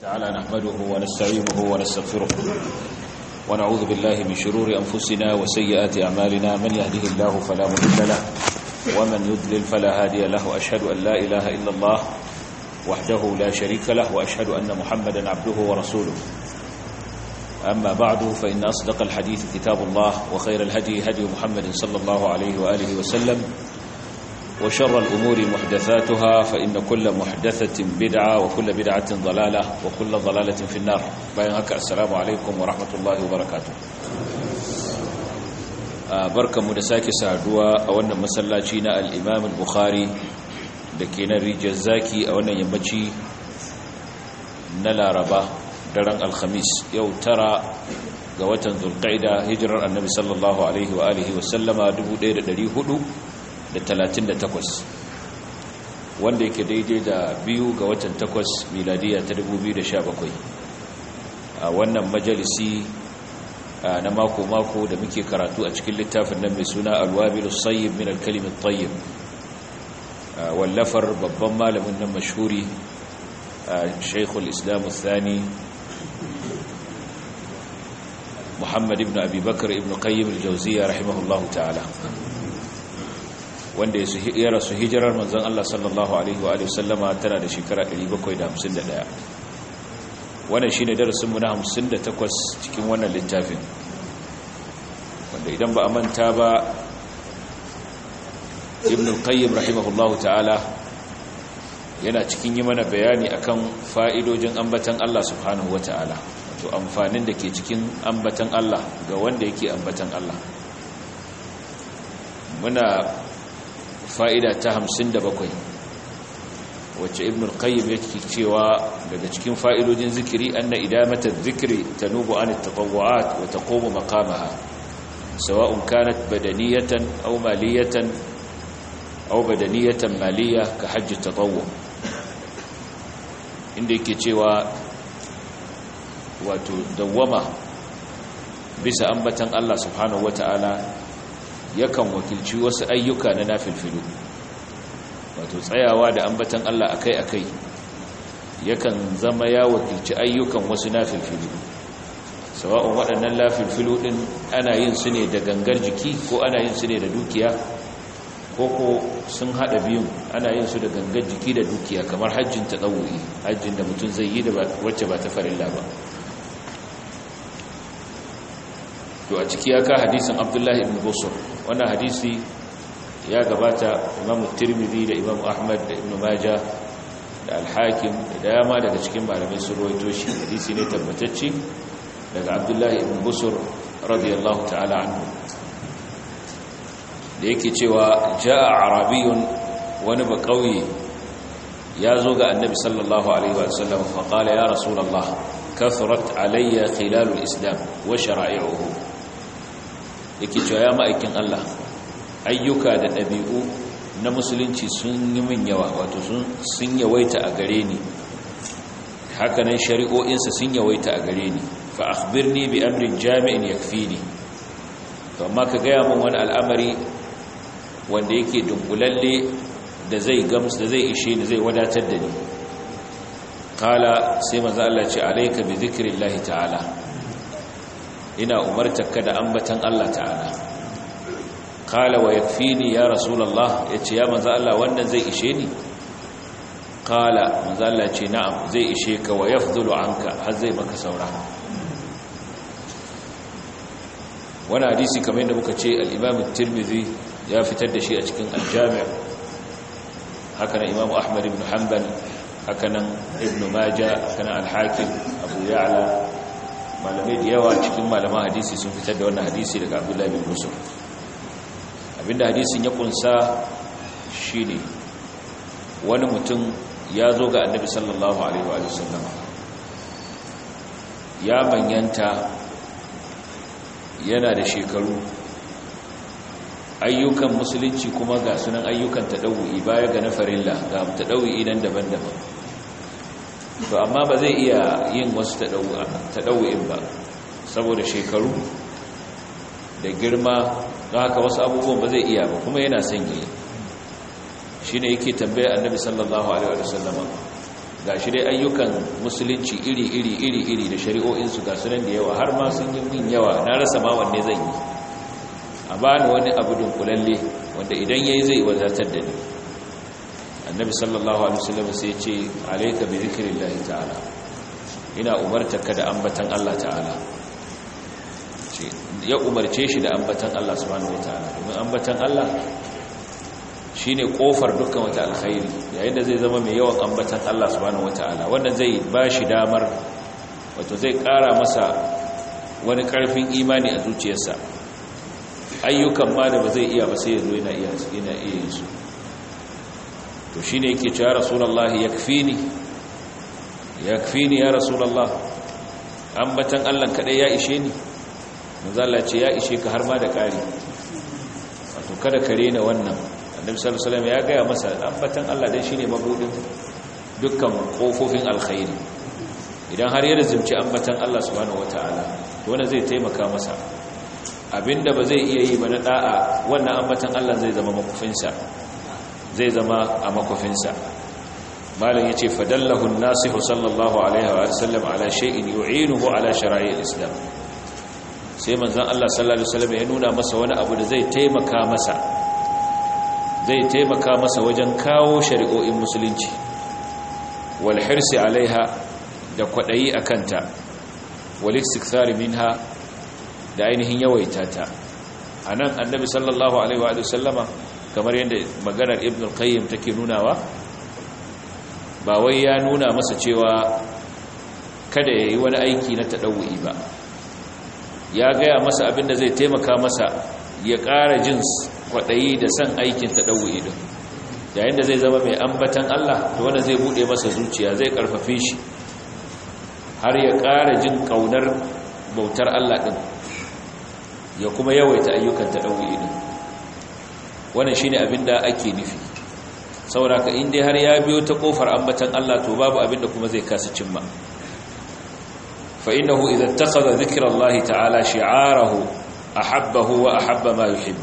تعالى نحمده ونستعينه ونستغفره ونعوذ بالله من شرور أنفسنا وسيئات أعمالنا من يهده الله فلا مضل له ومن يضلل فلا هادي له أشهد أن لا إله إلا الله وحده لا شريك له وأشهد أن محمدا عبده ورسوله أما بعد فإن أصدق الحديث كتاب الله وخير الهدي هدي محمد صلى الله عليه وآله وسلم وشر الأمور محدثاتها فإن كل محدثة بدعة وكل بدعة ضلالة وكل ضلالة في النار بيانك السلام عليكم ورحمة الله وبركاته بركة مدساك سعدوا أولا مسلاتينا الإمام البخاري لكينا ريجا الزاكي أولا ينبجي نلا ربا درن الخميس يو ترى قوة ذو القعدة هجر النبي صلى الله عليه وآله وسلم دبو دير دريه da 38 wanda yake daidai da 2 ga watan 8 miladiya ta 2017 a wannan majalisi na mako-mako da muke karatu a cikin littafin nan mai suna alwabilus sayyib min alkalimit tayyib wallafar babban malamin nan mashhuri shaykhul islam athani muhammad ibn abi bakr ibn qayyim al-jawziyya rahimahullahu ta'ala wanda ya rasu hijirar manzon Allah sallallahu alaihi wa sallama tana da shekara 751 wannan shine darasin mu na 58 cikin wannan littafin wanda idan ba a manta ba Ibn al-Qayyim rahimahullahu ta'ala yana cikin yi mana bayani akan fa'idojin ambatan Allah subhanahu wa ta'ala wato amfanin da ke cikin ambatan Allah ga wanda yake ambatan Allah muna fa'ida ta 57 wacce ibn al-qayyim yake cewa daga cikin fa'idojin zikiri anna idamatar zikiri tanubu an at-tatawwu'at wa taqumu maqamaha sawa'un kanat badaniyatan aw maliyatan aw badaniyatan maliyah ka hajj at-tatawwu inda yake cewa wato dawwama bisa ambatan Allah subhanahu wata'ala yakan wakilci wasu ayyuka na nafilfilu wato tsayawa da ambatan Allah akai-akai yakan zama ya wakilci ayyukan wasu nafilfilu sawa'un waɗannan nafilfilu din ana yin su ne da gangar jiki ko ana yin su ne da dukiya ko sun hada biyun ana yin su da gangar jiki da dukiya kamar hajjin tatawu'i hajjin da mutum zai yi da wacce ba ta farilla ba to a ciki ya ka hadisin Abdullahi ibn Busr wannan hadisi ya gabata Imam Tirmidhi da Imam Ahmad da Ibn Majah da Al-Hakim da dama daga cikin malamai sun rawaito shi hadisi ne tabbatacce daga Abdullahi ibn Busr radiyallahu ta'ala anhu da yake cewa jaa arabiyun wani ba kauye ya zo ga Annabi sallallahu alaihi wa sallam fa qala ya rasulullah kathrat alayya khilalul islam wa shara'i'uhu yake cewa ya ma'aikin Allah ayyuka da ɗabi'u na musulunci sun yi min yawa wato sun yawaita a gare ni hakanan shari'o'insa sun yawaita a gare ni fa akhbirni bi amrin jami'in yakfini to amma ka gaya min wani al'amari wanda yake dunkulalle da zai gamsu da zai ishe ni zai wadatar da ni kala sai manzo Allah ce alayka bi dhikrillahi ta'ala ina umartarka da ambatan Allah ta'ala qala wa yakfini ya rasulullah yace ya manzo Allah wannan zai ishe ni qala manzo Allah yace na'am zai ishe ka wa yafdulu anka har zai maka saura wannan hadisi kamar yadda muka ce al-Imam at-Tirmidhi ya fitar da shi a cikin al-Jami' haka nan Imam Ahmad ibn Hanbal haka nan Ibn Majah haka nan al-Hakim Abu Ya'la malamai da yawa cikin malaman hadisi sun fitar da wannan hadisi daga Abdullahi bin Busr abinda hadisin ya kunsa shine wani mutum ya zo ga Annabi sallallahu alaihi wa sallam ya manyanta yana da shekaru ayyukan musulunci kuma ga sunan ayyukan tadawwi baya ga na farilla ga tadawwi nan daban-daban to amma ba zai iya yin wasu taɗau'in ba saboda shekaru da girma don haka wasu abubuwan ba zai iya ba kuma yana son yi shi ne yake tambaya Annabi sallallahu alaihi wa sallama gashi dai ayyukan musulunci iri da shari'o'insu ga sunan da yawa har ma sun yi min yawa na rasa ma wanne zan yi a bani wani abu dunkulalle wanda idan yayi zai wadatar da ni. Annabi sallallahu alaihi wasallam sai ya ce alayka bi zikrillah ta'ala, ina umartaka da ambatan Allah ta'ala. Ya umarce shi da ambatan Allah subhanahu wataala, domin ambatan Allah shine kofar dukkan wata alkhairi. Yayin da zai zama mai yawan ambatan Allah subhanahu wataala, wannan zai bashi damar, wato zai kara masa wani karfin imani a zuciyarsa. Ayyukan ma da ba zai iya ba sai yazo yana iya yin su. To shine yake cewa rasulullahi yakfini ya rasulullah, ambatan Allah kadai ya ishe ni. manzo Allah ce ya ishe ka har ma da ƙari, wato kada ka rena wannan. Annabi sallallahu alaihi wasallam ya gaya masa ambatan Allah dan shine mabudin dukkan kofofin alkhairi. Idan har ya rizumci ambatan Allah subhanahu wataala, to wannan zai taimaka masa. Abinda ba zai iya yi ba na da'a, wannan ambatan Allah zai zama makofinsa, zai zama a makofinsa. malam yace fadallahu an-nasihu sallallahu alaihi wa sallam ala shay'in yu'inuhu ala shara'i al-islam. Sai manzon Allah sallallahu alaihi wasallam ya nuna masa wani abu da zai taimaka masa wajen kawo shari'o'in musulunci, wal hirsi alaiha, da kwadayi akanta, wal istikthar minha, da ainihin yawaita ta. Anan annabi sallallahu alaihi wa sallama, kamar yadda maganar ibn al-qayyim take nunawa, ba wai ya nuna masa cewa kada yayi wani aiki na tadawwi ba, ya gaya masa abinda zai taimaka masa ya ƙara jin kwaɗayi da san aikin taɗawu'i din. Yayin da zai zama mai ambatan Allah, to wanda zai buɗe masa zuciya, zai ƙarfafe shi har ya ƙara jin ƙaunar bautar Allah ɗin, ya kuma yawaita ayyukan taɗawu'i din. Wannan shine abinda ake nufi. Sauraka in dai har ya biyo ta ƙofar ambatan Allah, to babu abinda kuma zai kasa cimma. فإنه إذا اتخذ ذكر الله تعالى شعاره أحبه وأحب ما يحب.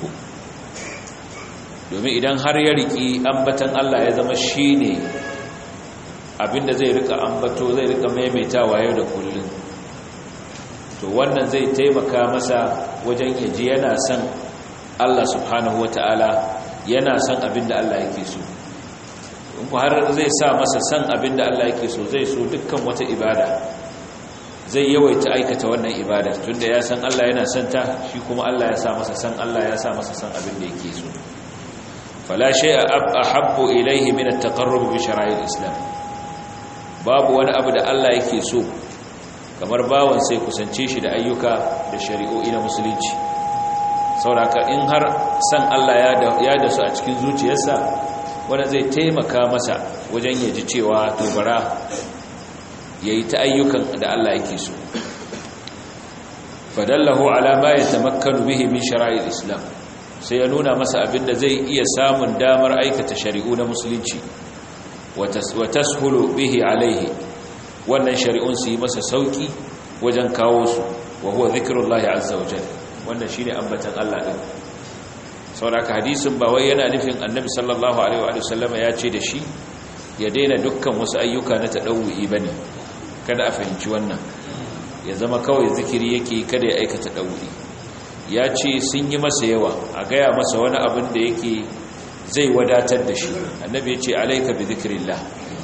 domin idan har ya riki ambatan Allah ya zama shine abinda zai rika ambato, zai rika maimaitawa yau da kullum, to wannan zai taimaka masa wajen yaji yana son Allah subhanahu wataala, yana son abinda Allah yake so. in ku har zai sa masa son abinda Allah yake so, zai so dukkan wata ibada, zai yawaita aikata wannan ibada, tunda ya san Allah yana son ta, shi kuma Allah ya sa masa san Allah, ya sa masa san abin da yake so. fala shay'a ahabbu ilayhi min at-taqarrub bi shara'i al-islam. Babu wani abu da Allah yake so kamar bawan sai kusance shi da ayyuka da shari'o'i na musulunci. sauraka in har san Allah ya da su a cikin zuciyarsa, wanda zai taimaka masa wajen yaji cewa to bara yayi ta ayyukan da Allah yake so. fadallahu ala ma yatamakkanu bihi min shara'i al-islam. Sai ya nuna masa abinda zai iya samun damar aikata shari'u na musulunci, wa tashulu bihi alaihi, wannan shari'un su yi masa sauki wajen kawo su, wa huwa zikrullahi azza wa jalla. wannan shine ambatan Allah din. saboda hadisin ba wai yana nufin annabi sallallahu alaihi wa sallam ya ce da shi ya daina dukkan wasu ayyuka na tadawwi bane. Kada a fahimci wannan, ya zama kawai zikiri yake, kada ya aikata tadawwi. Ya ce sun yi masa yawa, a gaya masa wani abin da yake zai wadatar da shi. Annabi ya ce alaika bi zikrillah,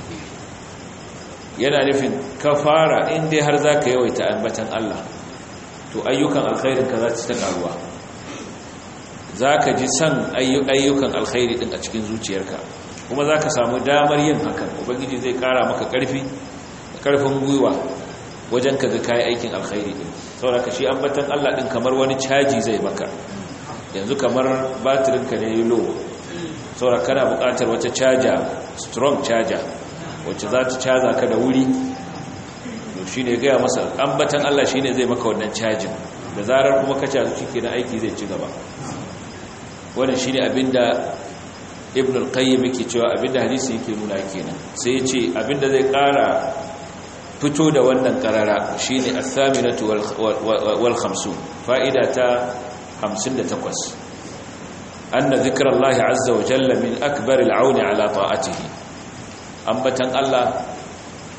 yana nufin ka fara in dai har zaka yawaita ambatan Allah, to ayyukan alkhairin ka za ta karuwa, zaka ji san ayyukan alkhairi din a cikin zuciyarka, kuma zaka samu damar yin hakan. Ubangiji zai kara maka karfin gwiwa wajen ka ga kai aikin alkhairi din. saboda shi ambatan Allah din kamar wani caji zai maka. Yanzu kamar batirin ka ne low, saboda kana buƙatar wata charger, strong charger, wacce za ta caza ka da wuri. to shine ga masa ambatan Allah shine zai maka wannan cajin, da zarar kuma ka cazu cike na aiki zai ci gaba. wannan shine abinda Ibn al-Qayyim yake cewa, abinda hadisi yake nuna kenan. sai ya ce abinda zai ƙara fito da wannan karara shine as-saminatu wal 50, fa'ida ta 58. anna dhikrallahi azza wa jalla min akbar al-aun ala ta'atihi. ambatan Allah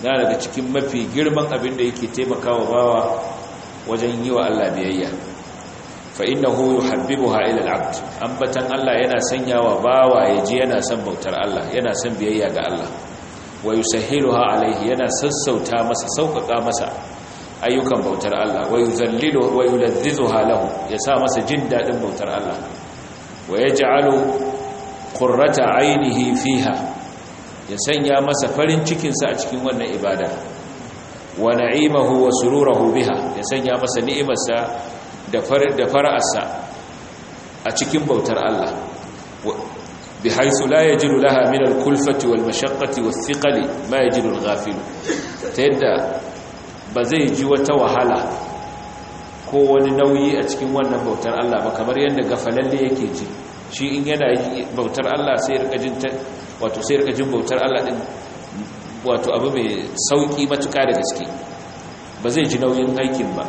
na daga cikin mafi girman abin da yake taimakawa bawa wajen yi wa Allah biyayya fa innahu yuhabbibuha ila al-'abd ambatan Allah yana sanyawa bawa yaji yana son bautar Allah yana son biyayya ga Allah wa yusahhiluha alayhi yana sassauta masa sauƙaƙa masa ayyukan bautar Allah wa yuzalliluhu wa yuladhdhizuha lahu yasa masa jin dadin bautar Allah wa yaj'alu qurrata 'aynihi fiha ya sanya masa farin cikin sa a cikin wannan ibada wa na'imahu wa sururahu biha ya sanya masa ni'imarsa da fara'arsa a cikin bautar Allah bihaythu la yajidu laha min al-kulfati wal mashaqqati wath-thiqali ma yajidu al-ghafil ta yadda ba zai ji wata wahala ko wani nauyi a cikin wannan bautar Allah ba kamar yadda gafalalle yake ji shi in yana bautar Allah sai rika jin bautar Allah din wato abu mai sauki matuƙa da gaske ba zai ji nauyin aikin ba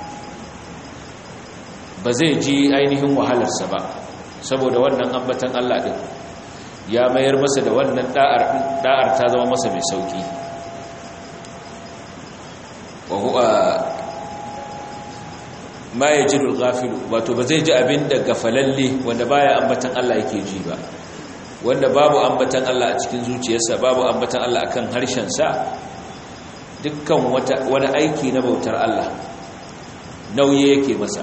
ba zai ji ainihin wahalarsa ba saboda wannan ambatan Allah din ya mayar masa da wannan da'ar ta zama masa mai sauki wa huwa ma yajidu al-ghafil wato ba zai ji abinda gafalalle wanda baya ambatan Allah yake ji ba wanda babu ambatan Allah a cikin zuciyarsa babu ambatan Allah akan harshensa dukkan wani aiki na bautar Allah nauyi yake masa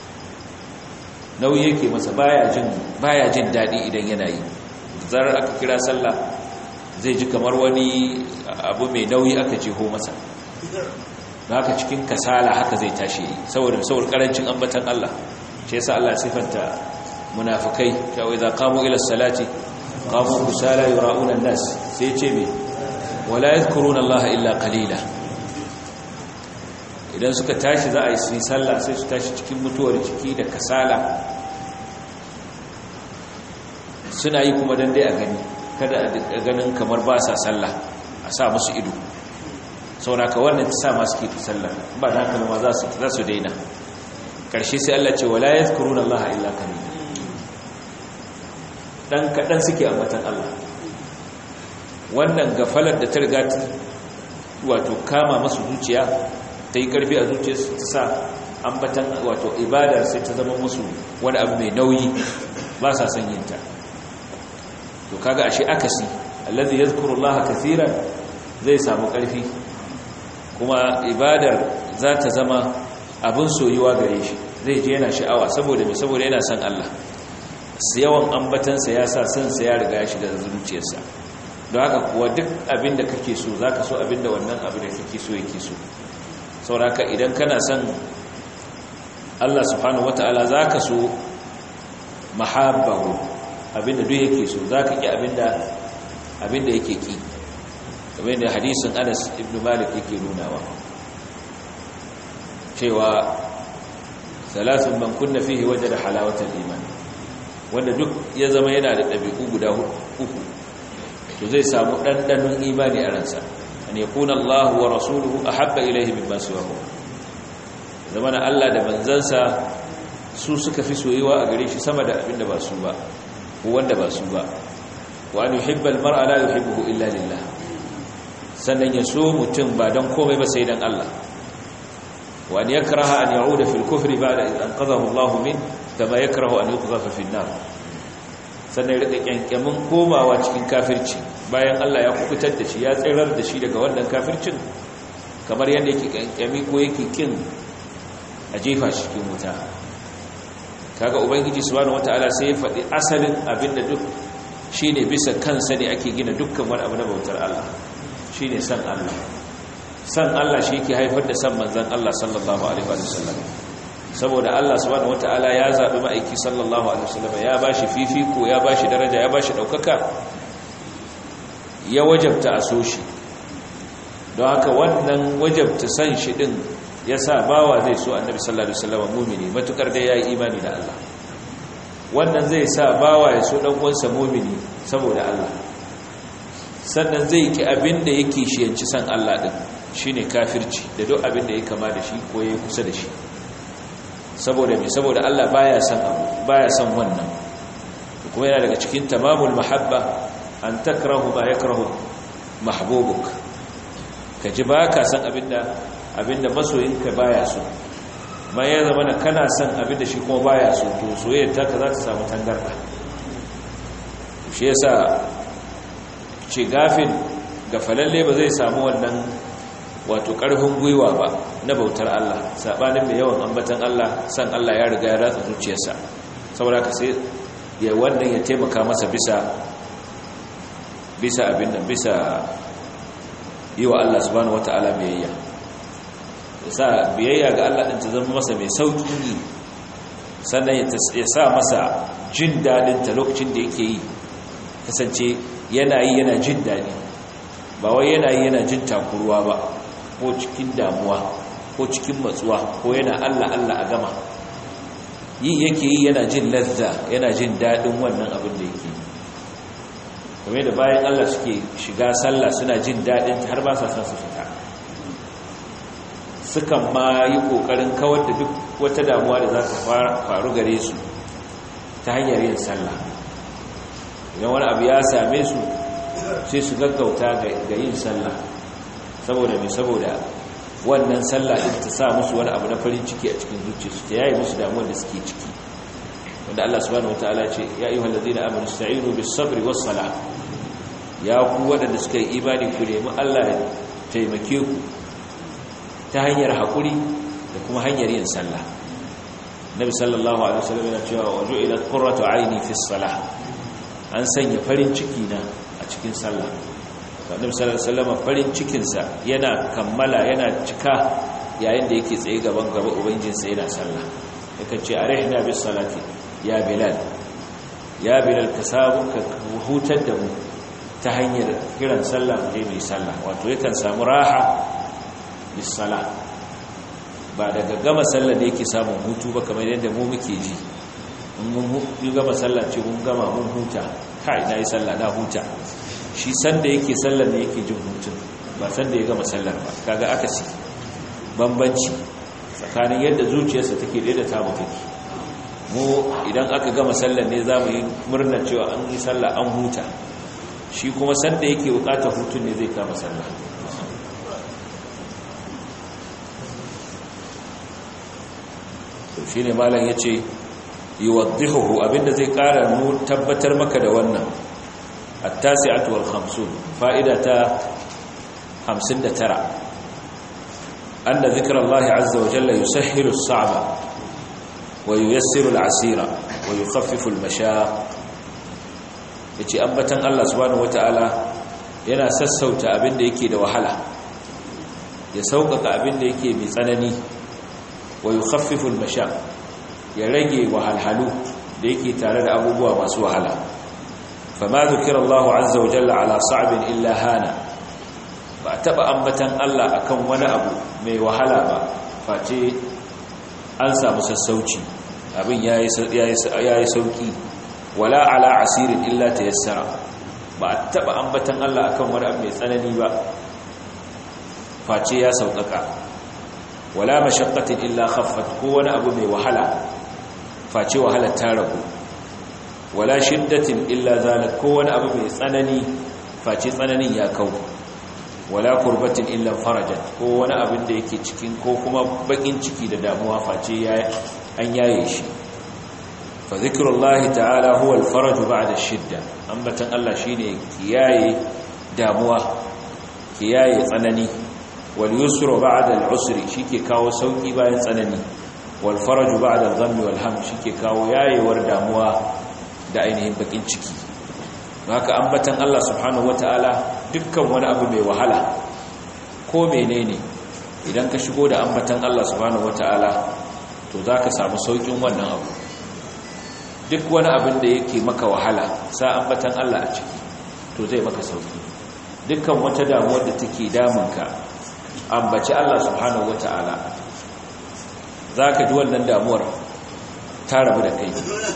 baya jin dadi idan yana yi zarar aka kira sallah zai ji kamar wani abu mai nauyi aka jeho masa da haka cikin kasala haka zai tashi saboda karancin ambatan Allah shi yasa Allah sifanta munafikai cewa idza qamu ila salati qamu kusala yura'una an-nas sai ce me wala yadhkuruna Allah illa qalila idan suka tashi za a yi sallah sai su tashi cikin mutuwar ciki da kasala suna yi kuma dan dai a gani kada a ganin kamar ba sa sallah a sa musu ido sauraka wannan ta sa masu ke sallah ba da haka ma za su daina karshe sai Allah ce wala yadhkuruna Allah illa qalila dan kadan suke ambatan Allah wannan gafalar da ta riga wato kama masu zuciya ta yi karfi a zuciyarsu ta sa ambatan wato ibadar sai ta zama musu wani abu mai nauyi ba sa son yin ta to kaga ashe akasi allazi yadhkuru Allah kaseeran zai samu karfi kuma ibadar za ta zama abin soyuwa gare shi zai je yana sha'awa saboda yana son Allah yawan ambatansa ya sa sansa ya riga ya shiga zuciyarsa don haka kuwa duk abin da kake so za ka so abin da wannan abin da kake so yake so sauraka idan kana son Allah subhanahu wata'ala za ka so mahabbahu abin da duk yake so za ka ƙi abin da yake ƙi kamar da hadisin Anas ibn Malik yake nunawa cewa salasun man kunna fihi wajada halawatal iman wanda duk ya zama yana da ɗabi'u guda uku to zai samu ɗanɗanon imani a ransa an yakuna Allah wa rasuluhu ahabba ilayhi mimma siwahu zamana Allah da manzansa su suka fi soyuwa a gare shi sama da abinda ba su ba ko wanda ba su ba wa an yuhibba al-mar'a la yuhibbuhu illa lillah sannan ya so mutum ba don komai ba sai don Allah wani ya karaha an ya'uda fil kufri ba da an qazahu Allah min kama ya karahu an yuqzafa fil nar sannan ya rika kyankyamin komawa cikin kafirci bayan Allah ya kubutar da shi ya tsirar da shi daga wannan kafircin kamar yadda yake kyankyami ko yake kin a jefa shi cikin wuta kaga ubangiji subhanahu wataala sai ya faɗi asalin abinda duk shine bisa kansa ne ake gina dukkan wani abu na bautar Allah shi ne san Allah san Allah shi ke haifar da san manzan Allah sallallahu alaihi wasallam saboda Allah subhanahu wataala ya zabi ma'aiki sallallahu alaihi wasallam ya bashi fifiko ya bashi daraja ya bashi daukaka ya wajabta a so shi don haka wannan wajabta san shi din yasa bawa zai so annabi sallallahu alaihi wasallam mu'mini matukar da yayi imani da Allah wannan zai sa bawa ya so dan uwansa mu'mini saboda Allah sannan zai ki abin da yake shiyanci san Allah din shine kafirci da duk abin da ya kama da shi ko yayi kusa da shi saboda me saboda Allah baya san wannan kuma yana daga cikin tamamul mahabba an takrahu ma yakrahu mahbubuk ka ji ba ka san abinda masoyinka baya so, ma ya zama na kana san abinda shi kuma baya so, to soyayyar taka za ta samu tangarda. Shi yasa ce gafalalle ba zai samu wannan wato ƙarfin gwiwa ba na bautar Allah, saɓanin mai yawan ambatan Allah, san Allah ya riga ya ratsa zuciyarsa, saboda ka sai wannan ya taimaka masa bisa abin nan, bisa yi wa Allah subhanahu wata'ala biyayya, yasa biyayya ga Allah ɗin ta zama masa mai sauƙi, sannan ya sa masa jin daɗin ta lokacin da yake yi, kasance yana yi yana jin daɗi, ba wai yana yi yana jin takuruwa ba, ko cikin damuwa ko cikin matsuwa, ko yana Allah Allah a gama, yake yi yana jin lazza, yana jin daɗin wannan abin da yake yi. Game da bayan Allah suke shiga sallah suna jin daɗin har ba sa san su fita, sukan ma yi ƙoƙarin kawar da duk wata damuwa da za ta faru gare su ta hanyar yin sallah. Idan wani abu ya same su sai su gaggauta ga yin sallah, saboda wannan sallah din ta sa musu wani abu na farin ciki a cikin zuciyarsu, ta yayi musu damuwar da suke ciki, wanda Allah subhanahu wataala ce ya ayyuhal ladina amanu ista'inu bis sabri was salah, ya ku wadanda suka yi imani ku nemi Allah ya taimake ku ta hanyar hakuri da kuma hanyar yin sallah. Nabi sallallahu alaihi wasallam yana cewa waju'ilat qurratu aini fis salah, an sanya farin ciki na a cikin sallah. Annabi sallallahu alaihi wasallam farin cikin sa yana kammala, yana cika yayin da yake tsaye gaba ubangijin sa yana sallah. Yake ce arihna bis salati ya bilal ka samu ka hutar da mu ta hanyar kiran sallah mu je mu yi sallah. Wato yakan samu raha bis sala, ba daga gama sallah da yake samun hutu ba kamar yadda mu muke ji. Mun gama sallah ce mun gama mun huta, kai na yi sallah na huta. Shi sanda yake sallar ne yake jin hutun, ba sanda ya gama sallar ba. Kaga akasi bambanci tsakanin yadda zuciyarsa take da ta mu take. Mu idan aka gama sallar ne za mu yi murna cewa an yi sallah an huta, shi kuma sanda yake bukatar hutun ne zai kama sallah. Shi ne malam ya ce yuwaddihuhu, abinda zai kara tabbatar maka da wannan. التاسعة والخمسون فائدة 59 أن ذكر الله عز وجل يسهل الصعب وييسر العسير ويخفف المشاق. yace ambatan Allah subhanahu wataala yana sassauta abin da yake da wahala, ya sauƙaƙa abin da yake mai tsanani, wa yukhaffifu al-mashaq, ya rage wahalhalu da yake tare da abubuwa masu wahala. فما ذكر الله عز وجل على صعب إلا هانا، فأتبع أنبتن الله أكون ولا أبو مي وحلا با فاتي أنسى مسسوتي أبن يا سوكي ولا على عسير إلا تيسر، فأتبع أنبتن الله أكون ولا أبو مي ثنني با فاتي يا سوكك، ولا مشقة إلا خفت ولا أبو مي وحلا فاتي وحلا تاربو، wala shiddatin illa zalat, ko wani abu mai tsanani face tsananin ya kau, wala kurbatin illa farajat, ko wani abin da yake cikin ko kuma bakin ciki da damuwa face an yaye shi. fa zikrullahi ta'ala huwa al-faraj ba'da ash-shidda, ambatan Allah shine kiyaye damuwa, kiyaye tsanani. wal yusru ba'da al-usri, shike kawo sauki bayan tsanani. wal faraj ba'da al-ghammi wal ham, shike kawo yayewar damuwa da ainihin bakin ciki. Haka ambatan Allah subhanahu wataala dukkan wani abu mai wahala ko menene, idan ka shigo da ambatan Allah subhanahu wataala to zaka samu saukin wannan abu. Duk wani abin da yake maka wahala sa ambatan Allah a ciki to zai maka sauki. Dukkan wata damuwar da take damunka ambaci Allah subhanahu wataala, zaka ji wannan damuwar ta rabu da kai.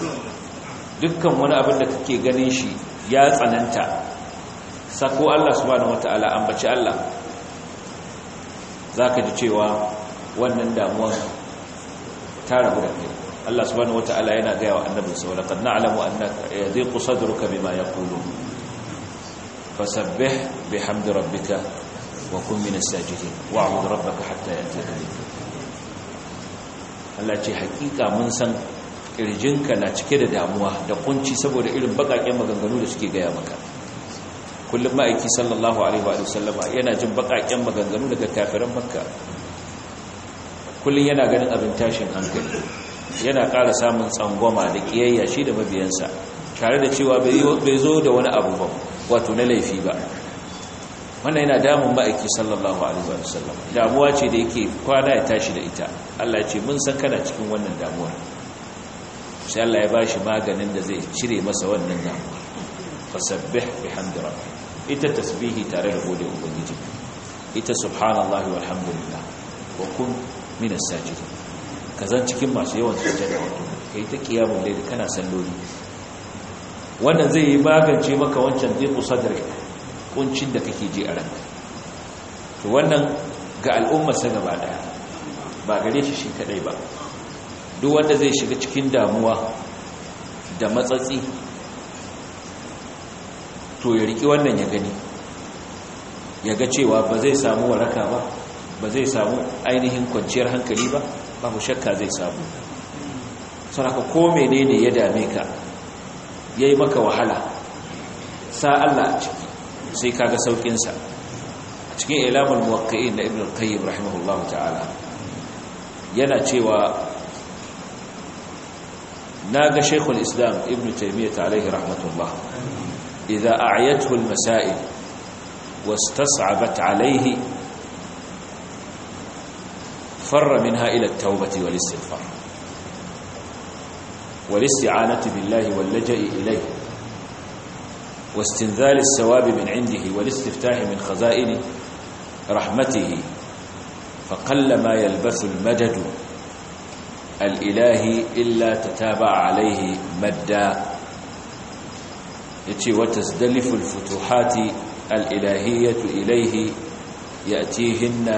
Dukkan wani abin da kake ganin shi ya tsananta, sako Allah subhanahu wataala, ambaci Allah, zaka ji cewa wannan damuwar ta rabu da kai. Allah subhanahu wataala yana gaya wa annabi sallallahu alaihi wasallam, laqad na'lamu annaka yadhiqu sadruka bima yaqulun fasabbih bihamdi rabbika wa kun minas sajidin wa'bud rabbaka hatta ya'tiyaka al-yaqin. Allah ce hakika mun san kirjinka na cike da damuwa da kunci saboda irin bakaken maganganu da suke gaya maka. Kullum ma'aiki sallallahu alaihi wa sallama yana jin bakaken maganganu daga kafiran Makka. Kullum yana ganin abin tashin hankali, yana ƙara samun tsangwama da kiyayya shi da mabiyansa, tare da cewa bai zo da wani abu ba wato na laifi ba. Wannan yana damun ma'aiki sallallahu alaihi wa sallam, damuwa ce da yake kwana ya tashi da ita. Allah ce mun san kana cikin wannan damuwar, sai Allah ya bashi maganin da zai cire masa wannan damuwa. Fasabbih bihamdi rabbik, ita tasbihi tare da gode ubangiji, ita subhanallahi walhamdulillah wa kun minas sajidin. Kazan cikin masu yawan sujjada, wato kai ta qiyamul layl kana salloli. Wannan zai yi magance maka wancan dhiqu sadri, kuncin da kake ji a ranka. To wannan ga al'ummar sa gaba daya, ba gare shi kadai ba. Duk wanda zai shiga cikin damuwa da matsatsi, to ya riki wannan ya gani, ya ga cewa ba zai samu waraka ba, ba zai samu ainihin kwanciyar hankali ba, babu shakka zai samu. Saboda ko menene ya dame ka, yayi maka wahala, sa Allah a ciki sai kaga saukin sa. A cikin Ilamul Muwaqqi'in na Ibn al-Qayyim rahimahullahu ta'ala yana cewa naga Shaykhul Islam Ibn Taymiyyah alayhi rahmatullah idza a'yathu al-masail wastas'abat alayhi farra minha ila at-tawbati wal-istighfar wal-isti'anati billahi wal-laja'i ilayhi واستنزال الثواب من عنده والاستفتاح من خزائن رحمته فقل ما يلبث المدد الإلهي إلا تتابع عليه مدا وتزدلف الفتوحات الإلهية إليه يأتيهن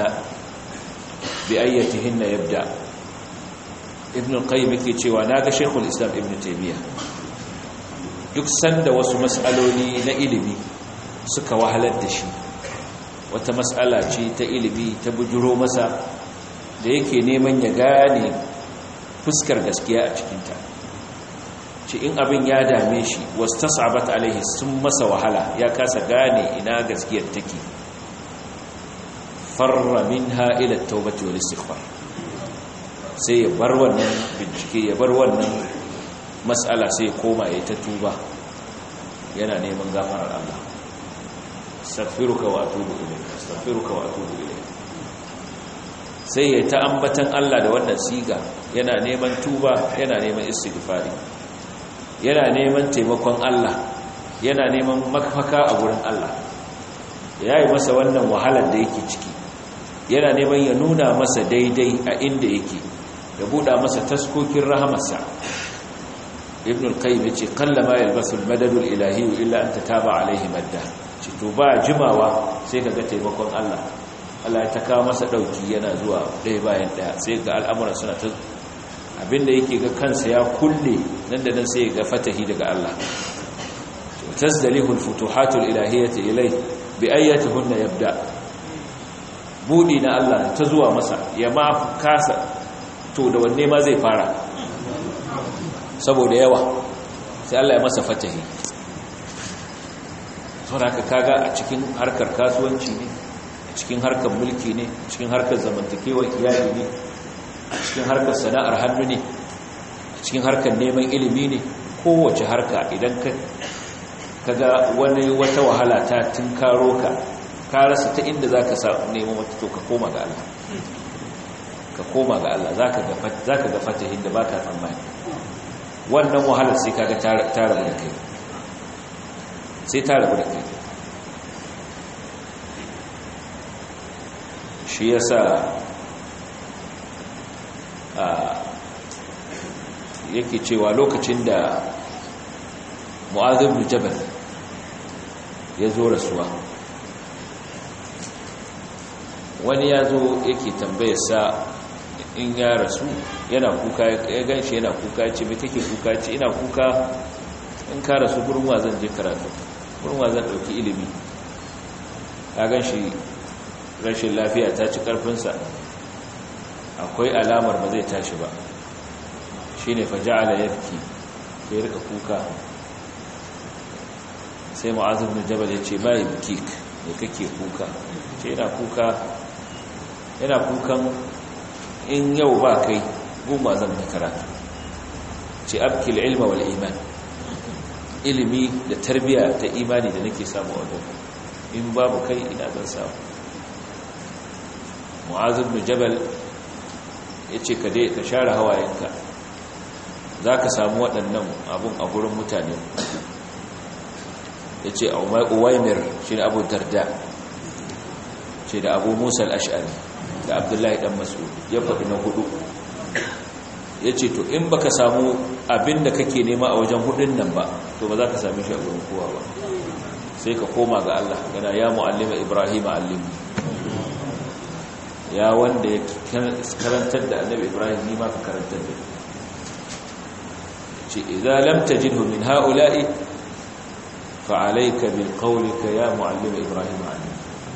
بأيتهن يبدأ. ابن القيم يقول وناك شيخ الإسلام ابن تيمية duk sanda wasu mas'aloli na ilimi suka wahalar da shi, wata mas'ala ce ta ilimi ta bujuro masa da yake neman ya gane fuskar gaskiya a cikinta, ce in abin ya dame shi wastas'abat alaihi, sun masa wahala ya kasa gane ina gaskiyar take, farra minha ila at-taubati wal istighfar, sai ya bar wannan bincike, ya bar wannan mas'ala, sai koma ya ta tuba yana neman gafarar Allah. Astaghfiruka wa atubu ilayk, astaghfiruka wa atubu ilayk. Sai ya ta ambatan Allah da wannan siga, yana neman tuba, yana neman istighfari, yana neman taimakon Allah, yana neman mafaka a gurin Allah. Yayi masa wannan wahalar da yake ciki, yana neman ya nuna masa daidai a inda yake, ya buɗa masa taskokin rahamarsa. Ibn al-Qayyim yace qallama yalbasu al-madad al-ilahi illa an tataba alayhi madda, ce to ba jimawa sai kaga taimakon Allah, Allah ya taka masa dauki yana zuwa ɗaya bayan ɗaya, sai ga al'amuran suna ta abinda yake ga kansa ya kulle, nan da nan sai ga fatahi daga Allah. Tazdalihu al-futuhat al-ilahiyyah ilayhi bi ayyatihunna yabda, budi na Allah ta zuwa masa ya ma kasa to da wanne ma zai fara, saboda yawa sai Allah ya masa fatahi. saboda kaga a cikin harkar kasuwanci ne, a cikin harkar mulki ne, a cikin harkar zamantakewar iyali ne, a cikin harkar sana'ar hannu ne, a cikin harkar neman ilimi ne, kowace harka idan kaga wata wahala ta tunkaro ka rasa ta inda zaka sa neman wata, to ka koma ga Allah, ka koma ga Allah, zaka ga fatahin da baka tsammani. Wannan wahalar sai kaga ta rabu da kai, sai ta rabu da kai. Shi yasa yake cewa lokacin da Mu'adh ibn Jabal ya zo rasuwa, wani ya zo yake tambayarsa in ya rasu yana kuka, ya ganshi yana kuka, ya ce mai kake kuka, ce ina kuka in ka rasu gurin wa zan je karatu, gurin wa zan ɗauki ilimi. Ya ganshi rashin lafiya ta ci karfinsa akwai alamar ba zai tashi ba shine faja'ala yabki sai rika kuka sai Mu'adh ibn Jabal ya ce bai bikik ne kake kuka ce yana kukan in yau ba kai goma zan da karatu ce abkil ilma wal iman ilimi da tarbiya ta imani da nake samu a wajen in babu kai ina zan samu. Mu'adh ibn Jabal yace ka share hawayenka zaka samu waɗannan abun a gurin mutane. Yace Uwaymir shine Abu Darda ce da Abu Musa al-Ash'ari da Abdullahi dan Mas'ud ya faɗi na hudu. Yace to in baka samu abinda kake nema a wajen hudun nan ba to ba za ka same shi a gurin kowa ba sai ka koma ga Allah kana ya muallima Ibrahim allimni ya wanda ya karantar da Annabi Ibrahim ni ma ka karantar da shi idza lam tajidhu min haula'i fa alayka bil qawlika ya muallima Ibrahim allimni.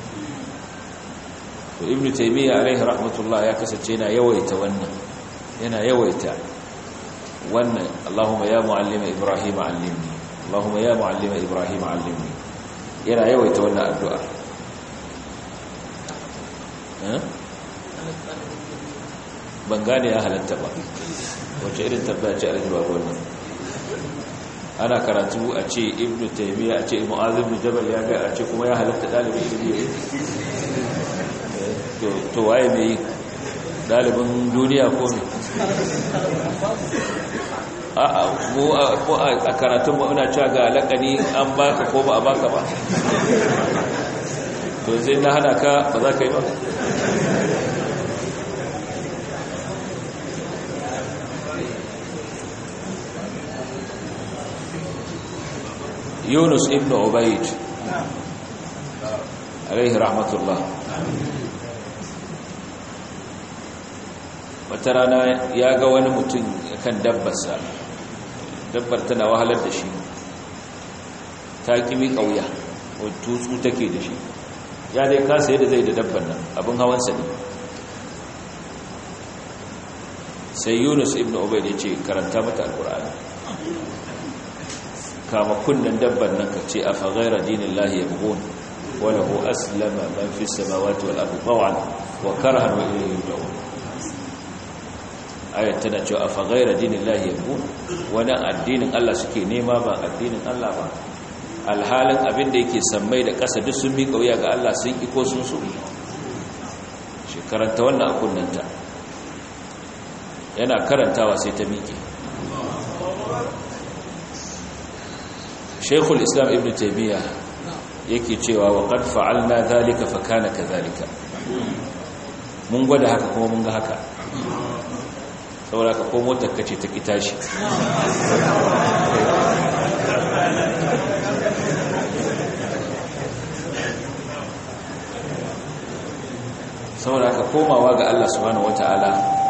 To Ibn Taymiyyah alayhi rahmatullah ya kasace yana yawaita wannan Allahumma ya muallima Ibrahim allimni Allahumma ya muallima Ibrahim allimni yana yawaita wannan addu'a. Ban gane ya halatta ba wace irin tabbaya ce a rajin babu wannan ana karatu a ce Ibn Taymiyyah a ce Mu'adh ibn Jabal ya ga a ce kuma ya halatta dalibin ilimi to waye mai dalibin duniya ko ne a karatun ba ina cewa ga lakani an baka ko ba a baka ba to zai na hana ka ba za ka yi ba. Yunus ibn Ubayd alaihi rahmatullah wata rana ya ga wani mutum kan dabbarsa, dabbar tana wahalar da shi ta kimi kauya ko tutsu take da shi ya dai kasa yadda zai da dabbar nan abin hawansa ne. sai Yunus ibn Ubayd ya ce karanta mata alkur'ani kama kunnen dabbar nan ka ce afa ghayra dinillahi yabghun wa lahu aslama man fis samawati wal ardi taw'an wa karahan wa ilayhi yurja'un. ayat tana cewa afa ghayra dinillahi yabghun, wani addinin Allah suke nema ba addinin Allah ba, alhalin abin da yake sammai da ƙasa duk sun miƙa wuya ga Allah sun iko sun so. shi karanta wannan a kunnanta yana karantawa sai ta miƙe. Sheikhul Islam Ibn Taymiyyah yake cewa wa qad fa'alna dhalika fa kana kadhalika, mun gwada haka kuma mun ga haka. saboda ka ko motar kace ta kita shi saboda ka komawa ga Allah subhanahu wataala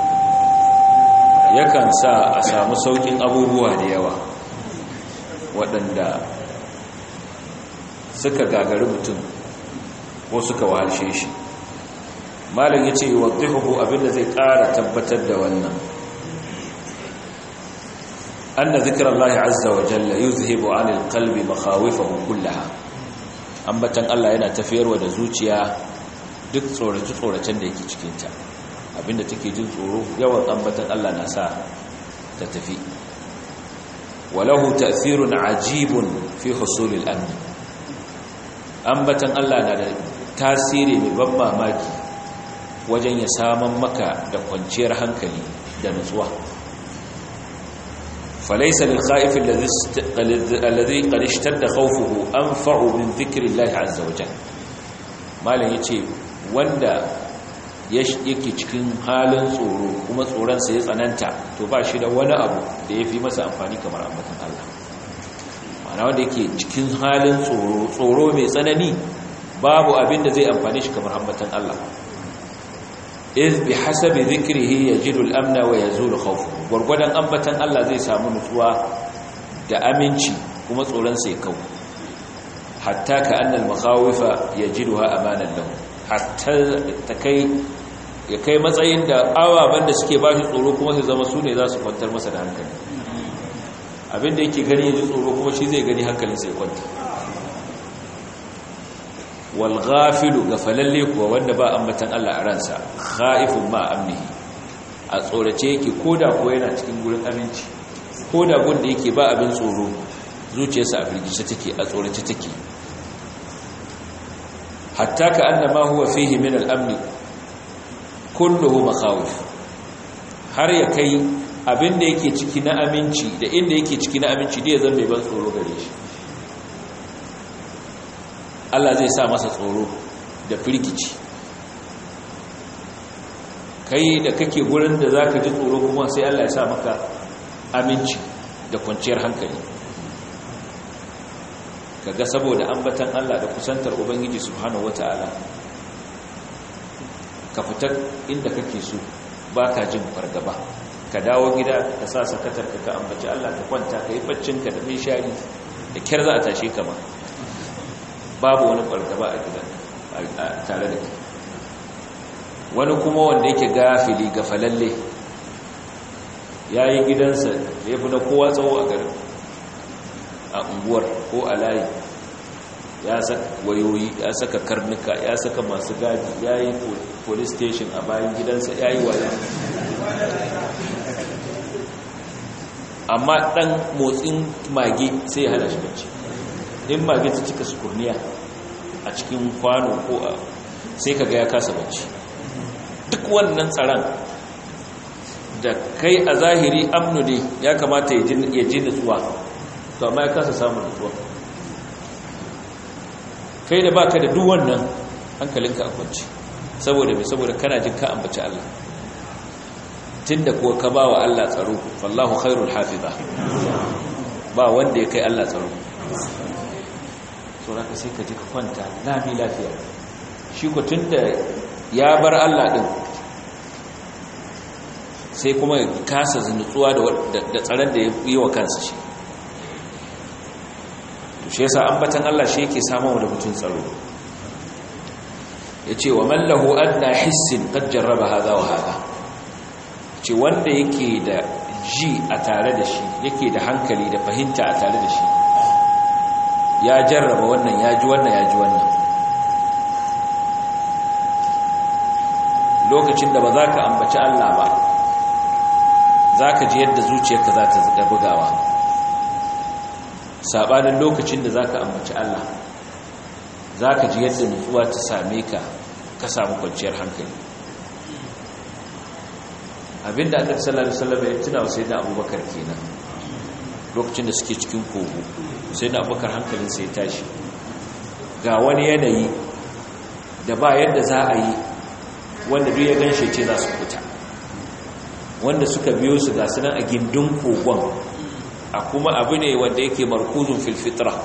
yakan sa a samu saukin abubuwa da yawa waɗanda suka gagari mutum ko suka wahalshe shi. malam yace wadhihu abinda zai ƙara tabbatar da wannan, anna zikrullahi azza wa jalla yuzhibu 'anil qalbi makhawifahu kullaha. ambatan Allah yana tafiyarwa da zuciya duk tsoracen da yake cikin ta, abinda take jin tsoro yawan ambatan Allah na sa ta tafi. walahu ta'thirun 'ajibun fi husulil amn, ambatan Allah na da tasiri mai ban mamaki wajen ya saman maka da kwanciyar hankali da nutsuwa. falaysa lil khaif alladhi qad ishtadda khawfuhu anfa'u min dhikri Allah azza wa jalla. malan yace wanda yake cikin halin tsoro kuma tsoron sa ya tsananta to ba shi da wani abu da yafi masa amfani kamar ambatan Allah. ma'ana wanda yake cikin halin tsoro mai tsanani babu abin da zai amfane shi kamar ambatan Allah. iz bi hasabi dhikrihi yajidu al-amna wa yazulu khawfuhu, gurgudan ambatan Allah zai samu nutsuwa da aminci kuma tsoron sai kau. hatta ka anna al-makhawifa yajiduha amanan lahu, hatta ta kai ya kai matsayin da ababen da suke ba shi tsoro kuma su zama su ne za su kwantar masa da hankali, abinda yake gani ya ji tsoro kuma shi zai gani hankalinsa ya kwanta. wal ghafilu gafalalle kuwa wanda ba ambatan Allah a ransa khaifun ma amnihi, a tsorace yake koda ko yana cikin gurin aminci, koda gunda yake ba abin tsoro zuciyarsa a firgice take, a tsorace take. hatta ka annama huwa fihi min al-amn kulluhu makhawif, har ya kai abinda yake ciki na aminci da inda yake ciki na aminci da ya zama mai ban tsoro gare shi. Allah zai sa masa tsoro da firgici. Kai da kake gurin da zaka ji tsoro kuma sai Allah ya sa maka aminci da kwanciyar hankali. Kaga saboda ambatan Allah da kusantar Ubangiji subhanahu wataala ka fita inda kake so baka jin fargaba, ka dawo gida ka sa sakatar ka ambaci Allah ka kwanta ka yi baccinka da mai shari da kyar za a tashe ka ma, babu wani fargaba a gidan tare da kai. Wani kuma wanda yake gafili gafalalle ya yi gidansa da ya fi na kowa tsawo a garin, a unguwar ko a layi, ya saka wayoyi, ya saka karnuka, ya saka masu gadi, ya yi police station a bayan gidansa, ya yi waya. Amma ɗan motsin mage sai ya hana shi bacci. In mage ta cika sukurniya a cikin kwano ko a sai kaga ya kasa bacci. Duk wannan tsaron da kai a zahiri amnu ne ya kamata ya ji nutsuwa, to amma ya kasa samun nutsuwa. Kai da baka da duk wannan hankalinka a kwanci, saboda mai, saboda kana jin ka ambaci Allah. Tunda kuwa ka ba wa Allah tsaro, wallahu khairul hafiza, ba wanda ya kai Allah tsaro. So raka sai ka ji ka kwanta lami lafiya. Shi ko tunda ya bar Allah din, sai kuma ya kasa nutsuwa da tsaron da ya yi wa kansa shi. Shi yasa ambatan Allah shi yake samun da mutum tsaro. Yace wa man lahu adna hissin qad jarraba hadha wa hadha, ce wanda yake da ji a tare da shi, yake da hankali da fahimta a tare da shi, ya jarraba wannan, ya ji wannan, ya ji wannan. Lokacin da ba za ka ambaci Allah ba, za ka ji yadda zuciyarka za ta zuga bugawa, saɓanin lokacin da za ka ambaci Allah, za ka ji yadda nutsuwa ta same ka, ka samu kwanciyar hankali. Abinda aka sallallahu alaihi wasallam ya tuna wa sayyidina Abubakar kenan, lokacin da suke cikin kogo, sayyidina Abubakar hankalin sai tashi, ga wani yanayi da ba yadda za a yi wanda duk ya ganshe ce za su fita, wanda suka biyo su ga sunan a gindin kogon, a kuma abu ne wanda yake markuzun fil fitra,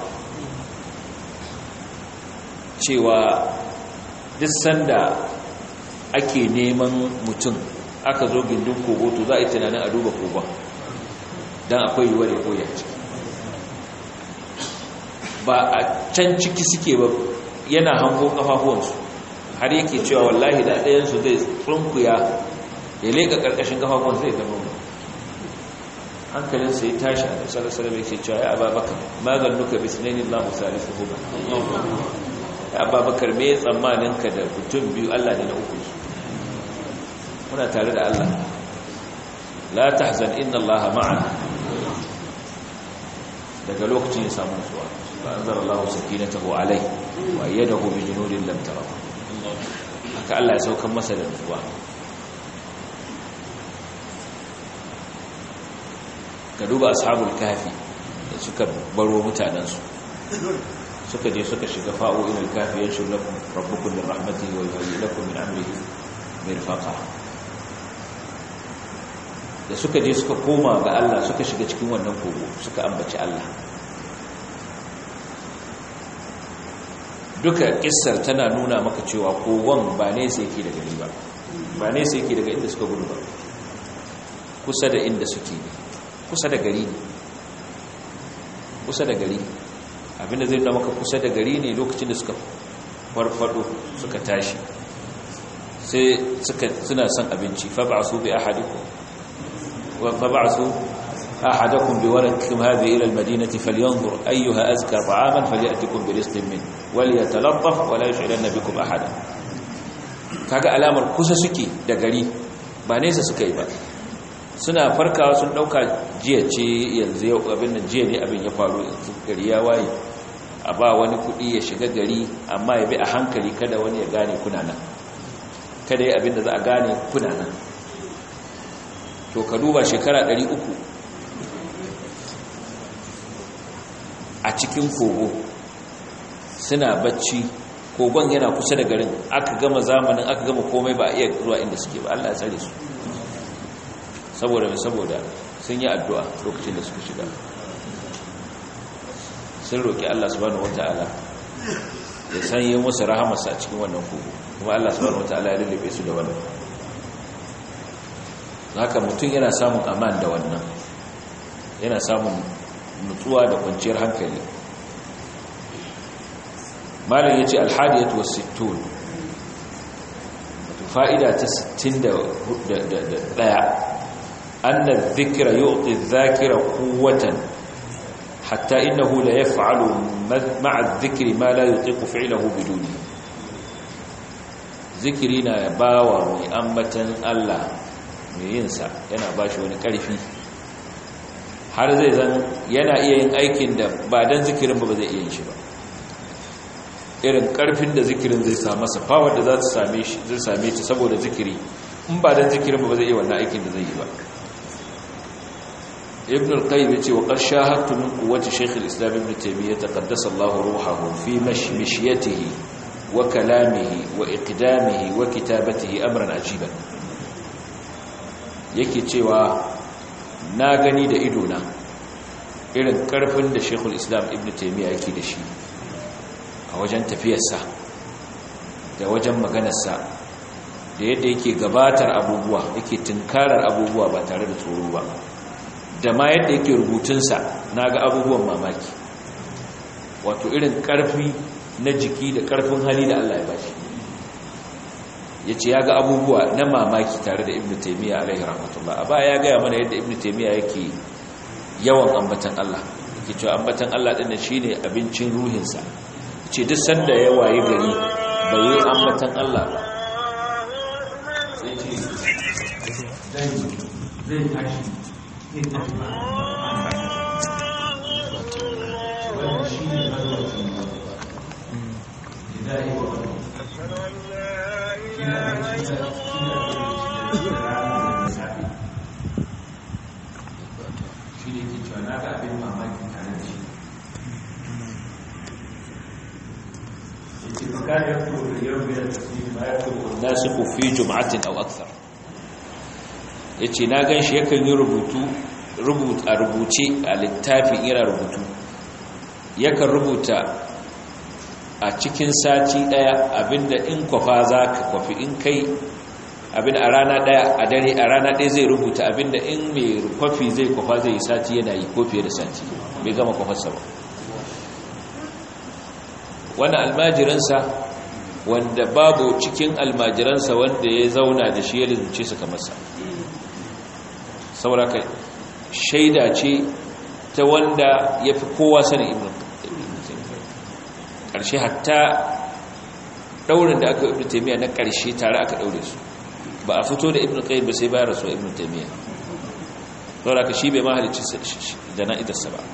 cewa duk sanda ake neman mutum aka zo gindin kogo to za a yi tunanin a duba kogon don akwai yiwuwar ya koya ciki. Ba a can ciki suke ba, yana hango kafafuwansu, har yake cewa wallahi da ɗayansu zai tsunkuya ya leƙa ƙarƙashin kafafuwansu zai gano mu. Hankalinsa ya tashi a salasala mai ke cewa ya Ababakar magan nuka bisnaini Allahu salisu huma, ya Ababakar me tsammaninka da mutum biyu Allah ne na uku su, muna tare da Allah, la tahzan inna Allah ma'ana. Daga lokacin ya samu nutsuwa, fa anzara Allahu sakinatahu alayhi wa ayyadahu bi junudin lam tarahu. Haka Allah ya saukar masa da nutsuwa. Ka duba ashabul kafi da suka baro mutanensu, suka je suka shiga fa'o ilal kafi yanshur lakum rabbukum min rahmatihi wa yuhayyi lakum min amrihi mirfaqa. Da suka je suka koma ga Allah, suka shiga cikin wannan kogo, suka ambaci Allah. Duka kissar tana nuna maka cewa kogon ba ne sai yake da gari ba, ba ne sai yake daga inda suka gudu ba, kusa da inda suke ne, kusa da gari ne, kusa da gari. Abinda zai nuna maka kusa da gari ne lokacin da suka farfado suka tashi, sai suna son abinci fab'asu bi ahadikum wa fab'asu ahadakum bi warqikum hadhihi ila al-madinati falyanzur ayyuha azka ta'aman falyatikum bi rizqin min walyatalattaf wa la yush'iranna bikum ahada. Kaga alamar kusa suke da gari ba nesa suka yi ba, suna farkawa sun dauka jiya ce yanzu yau abin nan jiya ne abin ya faru, yanzu gari ya waye, a ba wani kudi ya shiga gari amma ya bi a hankali kada wani ya gane kuna nan, kada ya abin da za a gane kuna nan. To ka duba shekara 300 a cikin kogo suna bacci, kogon yana kusa da garin, aka gama zamanin aka gama komai ba a iya zuwa inda suke ba, Allah ya tsare su saboda sun yi addu'a lokacin da suka shiga, sun roƙi Allah subhanahu wata'ala ya sanye musu rahamarsa a cikin wannan kogo, kuma Allah subhanahu wata'ala ya lullube su da wannan. Haka mutum yana samun aman da wannan, yana samun nutsuwa da kwanciyar hankali. malam yace al-hadiyatu was-sittun, fa'ida ta 61 anna adh-dhikra yu'ti adh-dhakira quwwatan hatta innahu la yaf'alu ma'a adh-dhikri ma la yutiqu fi'luhu biduni. zikiri na bawa mai ambatan Allah mai yin sa yana bashi wani karfi, har zai zan yana iya yin aikin da ba dan zikirin ba zai iya yin shi ba. Irin karfin da zikirin zai sa masa, power da za ta same shi zai same ta saboda zikiri, in ba dan zikirin ba zai iya wannan aikin da zai yi ba. Ibn al-Qayyim yace wa qad shahadtu min quwwati Shaykh al-Islam Ibn Taymiyyah taqaddasa Allah ruhuhu fi mashmishiyatihi wa kalamihi wa iqdamihi wa kitabatihi amran ajiban. Yake cewa na gani da idona irin karfin da Shaykh al-Islam Ibn Taymiyyah yake da shi a wajen tafiyarsa da wajen maganarsa, da yadda yake gabatar abubuwa, yake tunkarar abubuwa ba tare da tsoro ba, da ma yadda yake rubutunsa na ga abubuwan mamaki. Wato irin ƙarfi na jiki da ƙarfin hali da Allah ya bashi, ya ce ya ga abubuwa na mamaki tare da Ibn Taymiyyah alaihi rahmatullah. A baya ya gaya mana yadda Ibn Taymiyyah yake yawan ambatan Allah, yake cewa ambatan Allah ɗin shi ne abincin ruhinsa. Ce duk sanda ya waye gari bai yi ambatan Allah ba, sai ce zai tashi wannan shi ne harwacin gida yi wa shi ne ke cewa na ga abin mamaki tare da shi. كان يكتب في اليوم من التسليم ما يكتب الناسق في جمعة أو أكثر. yace na ganshi yakan yi rubuce a littafin yana rubutu, yakan rubuta a cikin sati daya abinda in kwafa zaka kwafi, in kai abinda a rana daya a dare a rana daya zai rubuta abinda in mai kwafi zai kwafa zai yi sati yana yi ko fiye da sati bai gama kwafarsa ba. wani almajiransa wanda babu cikin almajiransa wanda ya zauna da shi ya lizince su kamar sa, sauraka shaida ce ta wanda ya fi kowa sanin Ibn ƙarshe. Hatta ɗaurin da aka Ibn Taymiyyah na ƙarshe tare aka ɗaure su, ba a fito da Ibn Qayyim ba sai bayan rasuwa Ibn Taymiyyah, sauraka shi bai mahalicci da na'idarsa ba.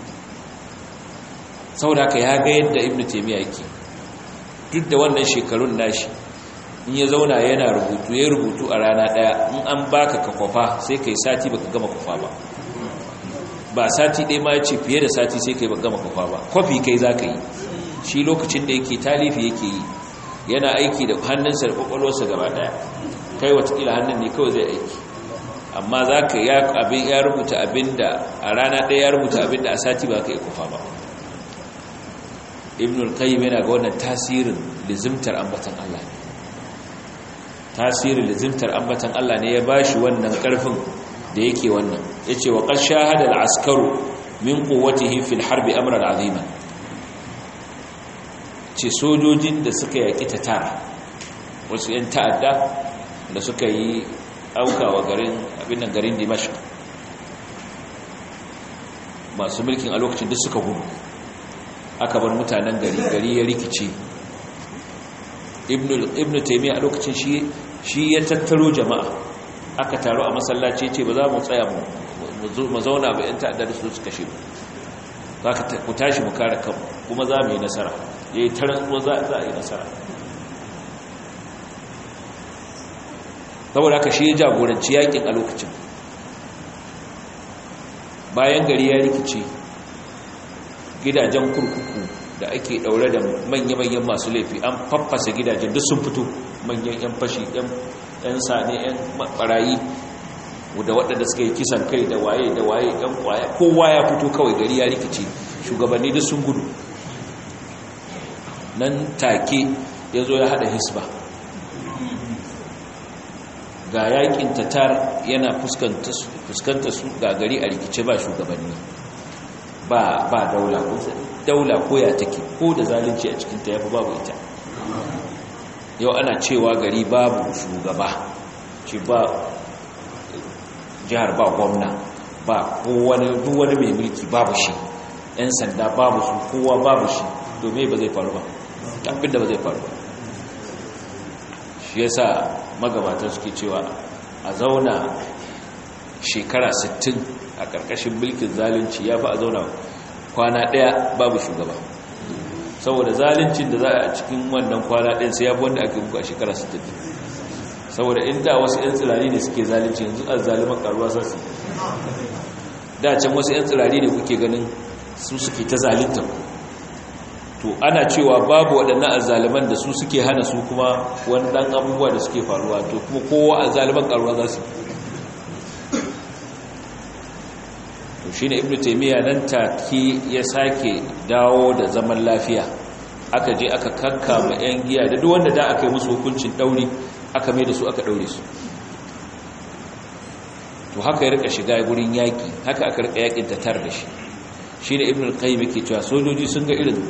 saboda haka ya ga yadda Ibn Taymiyyah yake, duk da wannan shekarun nashi, in ya zauna yana rubutu, ya rubutu a rana daya, in an baka ka kwafa sai kai sati baka gama kwafa ba sati ɗaya ma yace fiye da sati sai kai baka gama kwafa ba, kwafi kai zaka yi. Shi lokacin da yake talifi yake yi, yana aiki da hannunsa da kwakwalwarsa gaba daya, kai watakila hannun ne kawai zai aiki, amma zaka ya rubuta abinda a rana daya ya rubuta abinda a sati ba ka yi kwafa ba. Ibn al-Qayyim yana ga wannan tasirin lizimtar ambatan Allah ne, tasirin lizimtar ambatan Allah ne ya bashi wannan karfin da yake wannan. Yace wa qad shahada al-askaru min quwwatihi fil harbi amran azima, ce sojojin da suka yaki Tatar wasu 'yan ta'adda da suka yi aukawa garin Dimashq. Masu mulkin a lokacin duk suka gudu, aka bar mutanen gari ya rikice. Ibn Taymiyyah a lokacin shi ya tattaro jama'a, aka taro a masallaci ce ba za mu tsaya mu zauna ba 'yan ta'adda da su suka kashe mu, ku tashi mu kare kanmu kuma za mu yi nasara. Ya yi taron za a yi nasara. saboda haka shi ya jagoranci yakin a lokacin. Bayan gari ya rikice, gidajen kurkuku da ake daure da manya-manyan masu laifi an faffasa gidajen duk sun fito, manyan 'yan fashi 'yan sane 'yan barayi da waɗanda suka yi kisan kai da waye 'yan kwaya, kowa ya fito kawai, gari ya rikice, shugabanni duk sun gudu. Nan take ya zo ya haɗa hisba, ga yakin tatar yana fuskanta su, ga gari a rikice, ba shugabanni, ba daula ko ya take, ko da zalunci a cikinta ya fi babu ita. Yau ana cewa gari babu shugaba, ce ba jihar, ba gwamna, ba wani mai mulki babu shi, 'yan sanda babu su, kowa babu shi, domin ba zai faru ba, abin da ba zai faru ba. Shi yasa magabatan suke cewa a zauna shekara 60 a ƙarƙashin mulkin zalunci ya fi a zauna kwana ɗaya babu shugaba, saboda zaluncin da za a cikin wannan kwana ɗin sai ya fi wanda aka muku a shekara 60. saboda inda wasu 'yan tsirari ne suke zalunci, yanzu a zaliman karuwa sassu. Da can wasu 'yan tsirari ne kuke ganin su suke ta zalunta, to ana cewa babu waɗannan azzaliman da su suke hana su kuma wani ɗan abubuwa da suke faruwa, to kuma kowa azzaliman karuwa za su. to shi ne Ibn Taymiyyah nan take ya sake dawo da zaman lafiya, aka je aka kakkama 'yan giya da duk wanda da aka yi musu hukuncin ɗauri, aka mai da su aka ɗaure su. to haka ya rika shiga gurin yaƙi, haka aka rika yaƙin tatar da shi. shi ne Ibn al-Qayyim yake cewa sojoji sun ga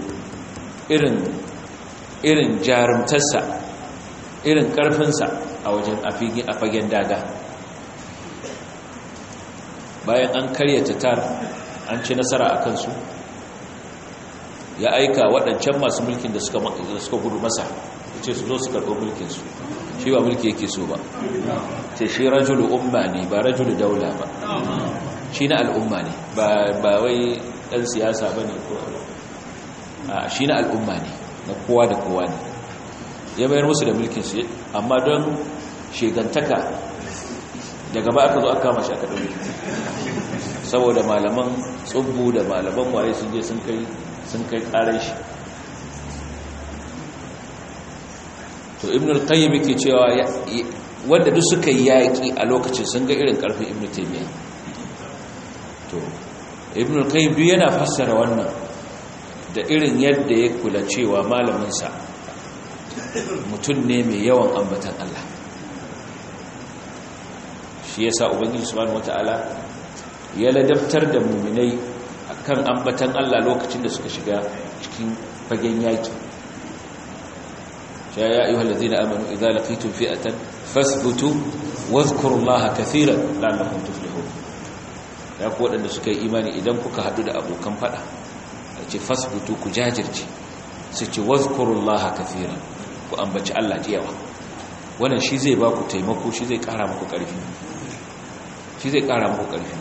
irin jarumtarsa, irin ƙarfinsa a wajen a fagen daga. Bayan an karya tatar, an ci nasara a kansu, ya aika waɗancan masu mulkin da suka gudu masa, ce su zo su karɓo mulkinsu. Shi ba mulki yake so ba, ce shi rajulu umma ne, ba rajulu daula ba, shi na al'umma ne, ba wai ɗan siyasa ba ne, shi na al'umma ne, na kowa da kowa ne. Ya bayar musu da mulkinsu, amma don shegantaka daga ba aka zo aka kama shi aka ɗauki, saboda malaman tsubbu da malaman waye sun je sun kai ƙarar shi. to Ibn al-Qayyim yake cewa wanda duk suka yi yaƙi a lokacin sun ga irin ƙarfin Ibn Taymiyyah. to Ibn al-Qayyim duk yana fassara wannan da irin yadda ya kula cewa malaminsa mutum ne mai yawan ambatan Allah. shi yasa ubangiji subhanahu wataala ya ladabtar da mu'minai akan ambatan Allah lokacin da suka shiga cikin fagen yaki. ya ayyuhal ladina amanu idza laqitum fi'atan fasbutu wadhkurullaha katiran la'allakum tuflihun. ya ku wadanda suka yi imani, idan kuka hadu da abokan fada, ce fasbutu, ku jajirce, sai ce wadhkurullaha katiran, ku ambaci Allah da yawa. wannan shi zai ba ku taimako, shi zai kara muku karfi, shi zai kara muku karfi.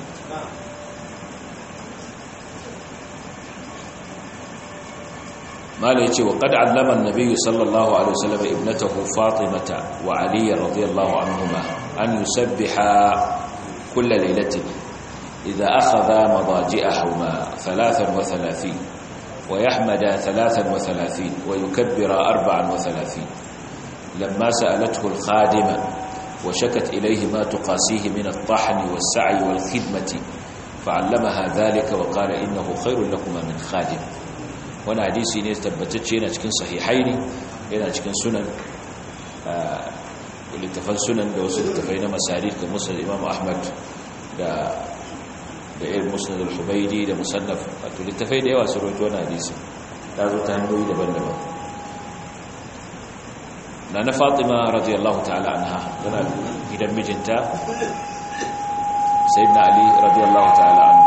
malai ce wa qad allama an-nabiy sallallahu alaihi wasallam ibnatahu fatimata wa ali radiyallahu anhuma an yusabbiha kull laylatin idha akhadha madaji'ahuma 33 wa yahmada 33 wa yukabbira 34. lamma sa'alathu al-khadima wa shakat ilayhi ma tuqasihi min at-tahn was-sa'i wal-khidmati fa'allamaha dhalika wa qala innahu khayrun lakuma min khadim. wani hadisi ne tabbatacce, yana cikin sahihaini, yana cikin sunan, littafan sunan da wasu littafai na masarid da musnad Imam Ahmad da irin musnad al-Hubaydi da musannaf, wato littafai da yawa su rawaito wani hadisi, ta zo ta hanyoyi daban-daban. na Fatima radiyallahu ta'ala anha tana gidan mijinta sayyidina Ali radiyallahu ta'ala anhu.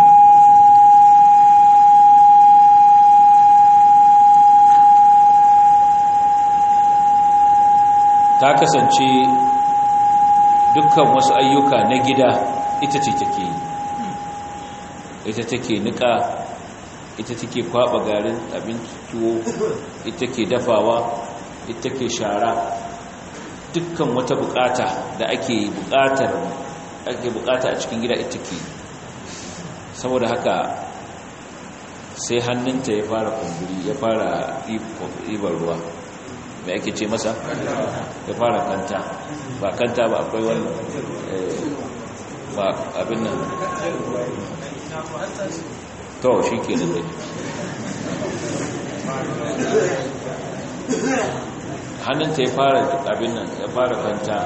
ta kasance dukkan wasu ayyuka na gida ita ce take yi, ita take nika, ita take kwaba garin abinci tuwo, ita take dafawa, ita take shara, dukkan wata bukata da ake bukata a cikin gida ita take. Saboda haka sai hannunta ya fara kumburi, ya fara ibar ruwa, mai ake ce masa ya fara kanta, ba kanta ba, akwai wani ba abin nan to shi ke da hannunta ya fara abin nan ya fara kanta.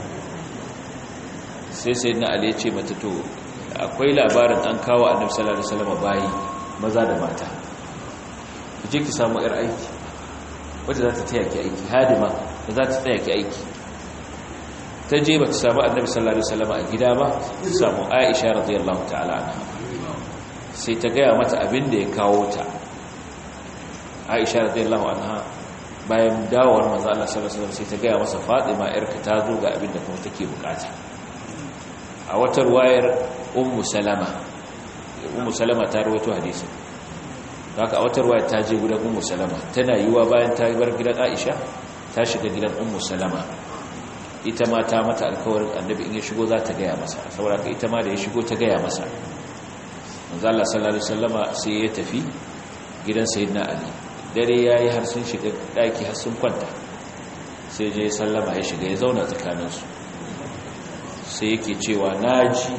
sai na Ali ya ce mata to akwai labarin an kawo annabi sallallahu alaihi wasallam bayi maza da mata, je ki samu yar aiki wadda za ta taya ki aiki, hadima da za ta taya ki aiki. ta je ba ta samu annabi sallallahu alaihi wasallam a gida ba, ta samu Aisha radiyallahu ta'ala anha, sai ta gaya mata abin da ya kawo ta. Aisha radiyallahu anha bayan dawowar manzo Allah sallallahu alaihi wasallam sai ta gaya masa Fatima yarka ta zo ga abin da kuma take bukata. A wata ruwayar Ummu Salama ta rawaito hadisi, haka a wata ruwayar ta je gidan Ummu Salama, tana yiwa bayan ta bar gidan Aisha ta shiga gidan Ummu Salama, ita ma ta mata alkawarin annabi in ya shigo za ta gaya masa, saboda ita ma da ya shigo ta gaya masa. manzo Allah sallallahu alaihi wasallama sai ya tafi gidan sayyidina Ali, dare yayi har sun shiga daki har sun kwanta, sai je sallama ya shiga ya zauna tsakaninsu, sai yake cewa naji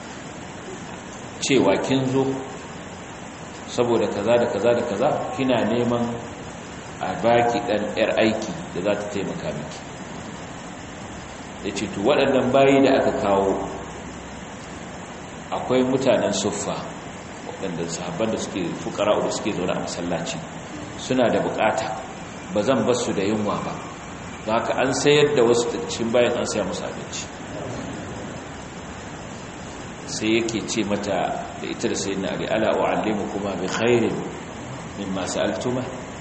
cewa kin zo saboda kaza da kaza da kaza, kina neman a baki dan yar aiki da za ta taimaka miki. yace to waɗannan bayi da aka kawo akwai mutanen suffa waɗanda sahabban da suke fukara da suke zaune a masallaci suna da bukata, ba zan bar su da yunwa ba, don haka an sayar da wasu cikin bayan an saya musu abinci. sai yake ce mata da ita da sayyidina Ali, ala u'allimukuma bi khairin mimma sa'altuma,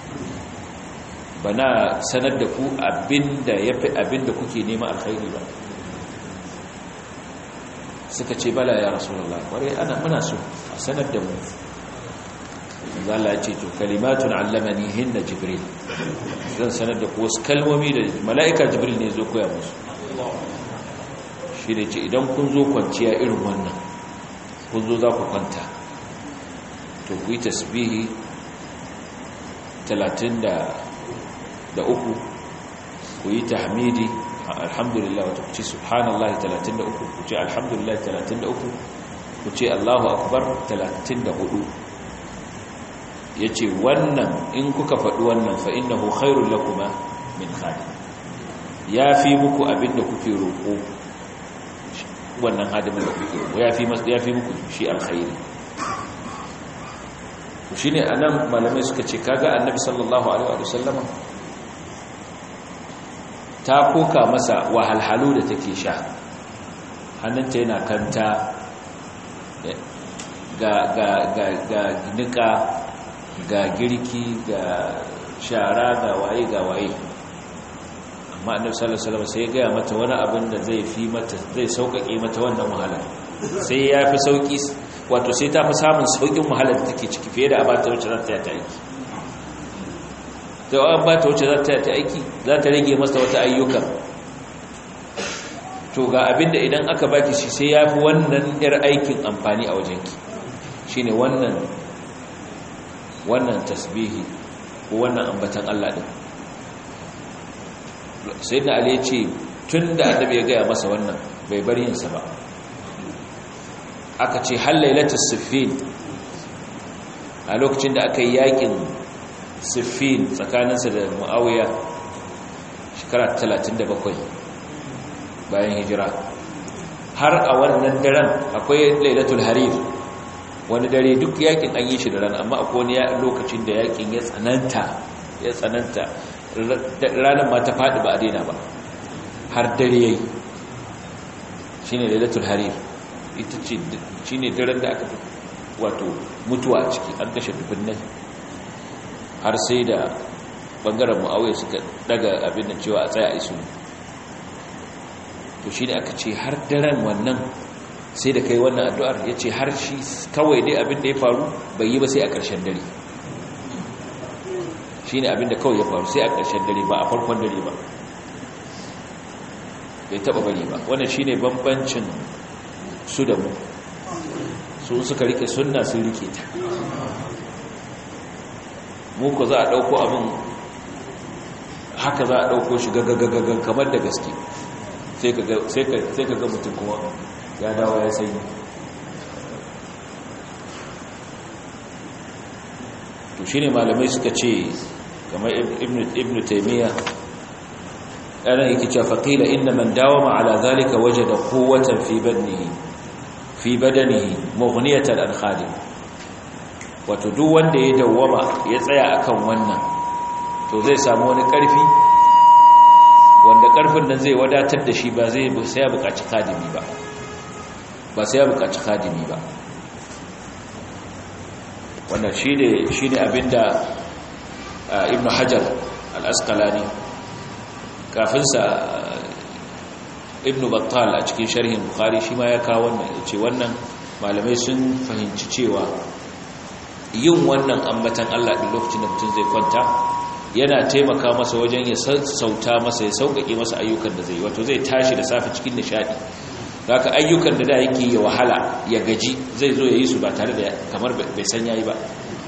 bana sanar da ku abinda yafi abinda kuke nema alkhairi ba. suka ce bala ya rasulullah, kware ana muna so a sanar da mu. Allah ya ce to kalimatun allamani hinna jibril, zan sanar da ku wasu kalmomi da mala'ika jibril ne zo koya musu. shi ne ce idan kun zo kwanciya irin wannan, kun zo za ku kwanta, to ku yi tasbihi 33, ku yi tahmidi alhamdulillah, wata ku ce subhanallah 33, ku ce alhamdulillah 33, ku ce Allahu akbar 34. yace wannan in kuka faɗi wannan fa innahu khairul lakuma min khadim, yafi muku abinda kuke roƙo, wannan hadimin da kuke roƙo yafi muku shi alkhairi. to shine anan malamai suka ce kaga annabi sallallahu alaihi wasallam ta koka masa wahalhalu da take sha, hannunta yana kanta ga nika, ga girki, ga shara, ga waye, amma annabi sallallahu alaihi wasallam sai ya ga mata wani abin da zai fi mata, zai sauƙaƙe mata wannan wahala, sai ya fi sauƙi, wato sai ta fi samun sauƙin wahalar da take ciki fiye da abata wacce za ta yi ta aiki. da an ba ta wacce za ta yi aiki za ta rage masa wata ayyuka. to ga abinda idan aka baki shi sai ya fi wannan yar aikin amfani a wajenki, shi ne wannan tasbihi ko wannan ambatan Allah ɗin. sai da Ali ya ce tun da annabi ya gaya masa wannan bai bar yinsa ba. aka ce har lailatul siffin, a lokacin da aka yi yakin siffin tsakaninsa da Muawiya shekara 37 bayan hijira, har a wannan daren akwai lailatul harir, wani dare duk yakin an yi shi da ran, amma akwai wani lokacin da yakin ya tsananta ranar ma ta faɗi ba a daina ba har dare yayi shine lailatul harir ita ce shine daren da aka wato mutuwa a ciki an kashe dubunnai har sai da bangaren Muawiya suka daga abin da cewa a tsaya a isu to shine aka ce har daren wannan sai da kai wannan addu'ar yace har shi kawai dai abin da ya faru bai yi ba sai a ƙarshen dare shine abin da kawai ya faru sai a ƙarshen dare ba a farkon dare ba bai taba bari ba wannan shine bambancin su da mu su suka rike sunna sun rike ta mu ko za a dauko abin haka za a dauko shi gagagagan kamar da gaske sai ka ga mutum kuma ya dawo ya sanyi to shine malamai suka ce kamar ibn taymiya ana yake cewa faqila inna man dawama ala zalika wajada quwwatan fi badanihi mughniyatan an khadim wato duk wanda ya dawama ya tsaya akan wannan to zai samu wani karfi wanda karfin nan zai wadatar da shi ba sai ya buƙaci khadimi ba wannan shine abinda ibn hajar al-asqalani kafinsa ibn battal a cikin sharhin bukhari shi ma ya kawo wannan yace wannan malamai sun fahimci cewa yin wannan ambatan Allah din lokacin da mutum zai kwanta yana taimaka masa wajen ya sauta masa ya sauƙaƙe masa ayyukan da zai yi wato zai tashi da safe cikin nishadi haka ayyukan da yake ya wahala ya gaji zai zo ya yi su ba tare da kamar bai san yayi ba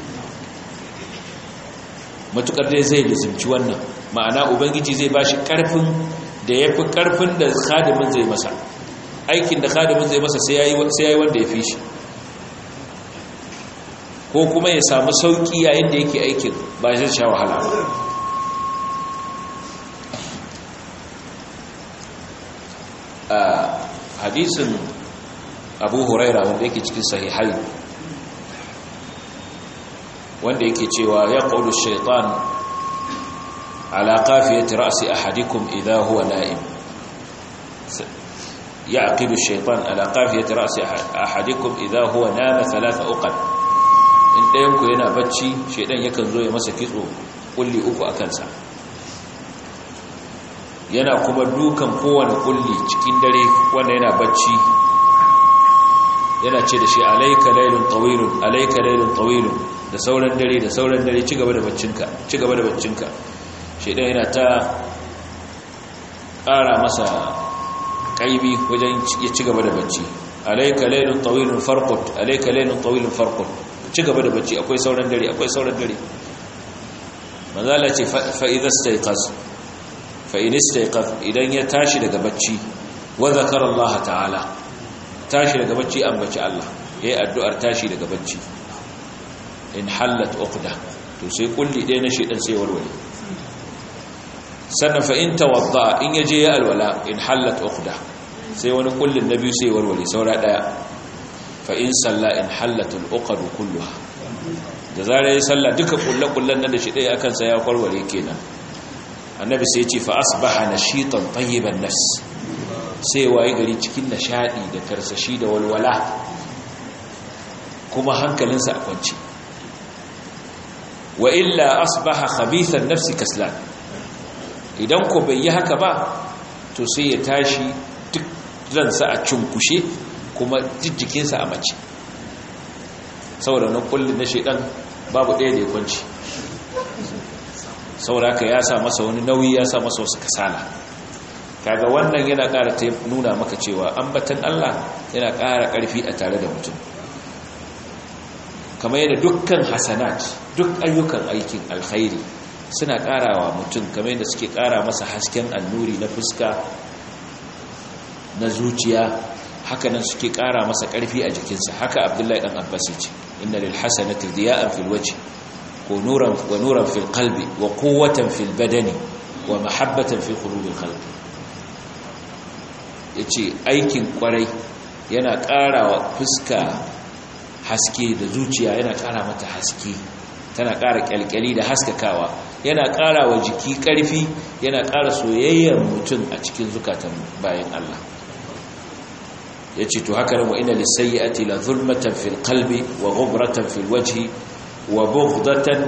matukar dai zai lizimci wannan ma'ana ubangiji zai bashi karfin da yafi karfin da khadimin zai masa aikin da khadimin zai masa sai yayi wanda ya fi shi ko kuma ya samu sauki yayin da yake aikin ba zai sha wahala ba hadisin Abu Huraira wanda yake cikin sahihai wanda yake cewa ya qawlu shaytan ala qafiyati ra'si ahadikum idha huwa na'im yaqidu shaytan ala qafiyati ra'si ahadikum idha huwa nama thalatha uqad in dayan ku yana bacci shaydan yakan zo ya masa kitso kulli uku akan sa yana kuma dukan kowane kulli cikin dare wanda yana bacci yana ce da shi alayka laylun tawilun da sauran dare ci gaba da baccinka shedan yana ta ƙara masa kaibi wajen ya ci gaba da bacci alayka laylun tawilun farqut ci gaba da bacci akwai sauran dare manzala ce fa idza istayqaz fa in istayqaz idan ya tashi daga bacci wa zakara Allah ta'ala tashi daga bacci ambaci Allah yayi addu'ar tashi daga bacci in hallat uqda to sai kulli dai na shedan sai warware sannan fa in tawadda in yaje ya alwala in hallat uqda sai wani kullin nabi sai warware saura daya fa in salla in hallat al-uqad kulluha da zare ya salla duka kullan nan da shi dai akan sa ya warware kenan annabi sai ya ce fa asbaha nashitan tayyiban nafs sai waye gari cikin nishadi da karsashi da walwala kuma hankalinsa a kwance wa illa asbaha khabithan nafsi kaslan idan ko bai yi haka ba to sai ya tashi duk ransa a cunkushe kuma jijjikinsa a mace saboda na kullun na shedan babu ɗaya da ya kwanci saboda haka ya sa masa wani nauyi ya sa masa wasu kasala kaga wannan yana ƙara nuna maka cewa ambatan Allah yana ƙara ƙarfi a tare da mutum kamar yadda dukkan hasanat duk ayyukan aikin alkhairi suna ƙarawa mutum kamar yadda suke ƙara masa hasken annuri na fuska na zuciya hakanan suke ƙara masa ƙarfi a jikinsa haka Abdullahi dan Abbas ce inna lil hasanati diya'an fil wajhi wa nuran fil qalbi wa quwwatan fil badani wa mahabbatan fi qulubil qalbi yace aikin kwarai yana ƙarawa fuska haske da zuciya yana ƙara mata haske tana ƙara kyalkyali da haskakawa, yana ƙara wa jiki ƙarfi, yana ƙara soyayyar mutum a cikin zukatan bayan Allah. Ya ce to haka nan wa inna lisayyi'ati la zulmatan fil qalbi wa ghubratan fil wajhi wa bughdatan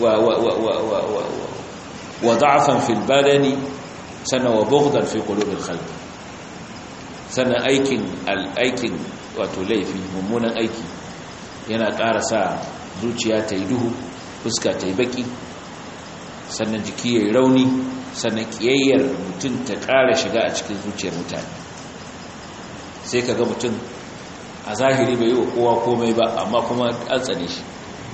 wa da'fan fil badani sannan wa bughdan fi qulubil khalqi. Sannan aikin wato laifi, mummunan aiki yana ƙara sa zuciya ta yi duhu, fuska ta yi baki, sannan jiki ya yi rauni, sannan ƙiyayyar mutum ta ƙara shiga a cikin zuciyar mutane. Sai ka ga mutum a zahiri bai yi wa kowa komai ba, amma kuma an tsane shi.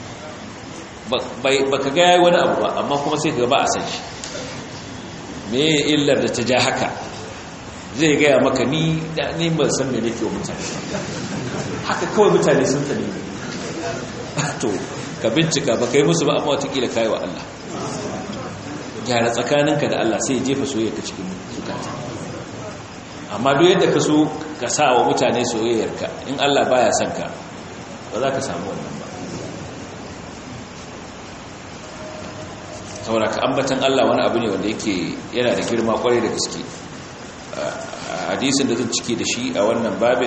Ba ka ga ya yi wani abu ba, amma kuma sai ka ga ba a san shi. Me illar da ta ja haka? Zai gaya maka ni ban san me nake wa mutane haka kawai mutane sun tsane ni. To ka bincika ba kai musu ba, amma watakila kai wa Allah. Gyara tsakaninka da Allah sai ya jefa soyayya ka cikin zukata. Amma duk yadda ka so ka sa wa mutane soyayyarka, in Allah baya son ka ba za ka samu wannan ba. Saboda ka ambatan Allah wani abu ne wanda yake yana da girma kwarai da gaske. Hadisin da zan cike da shi a wannan babin,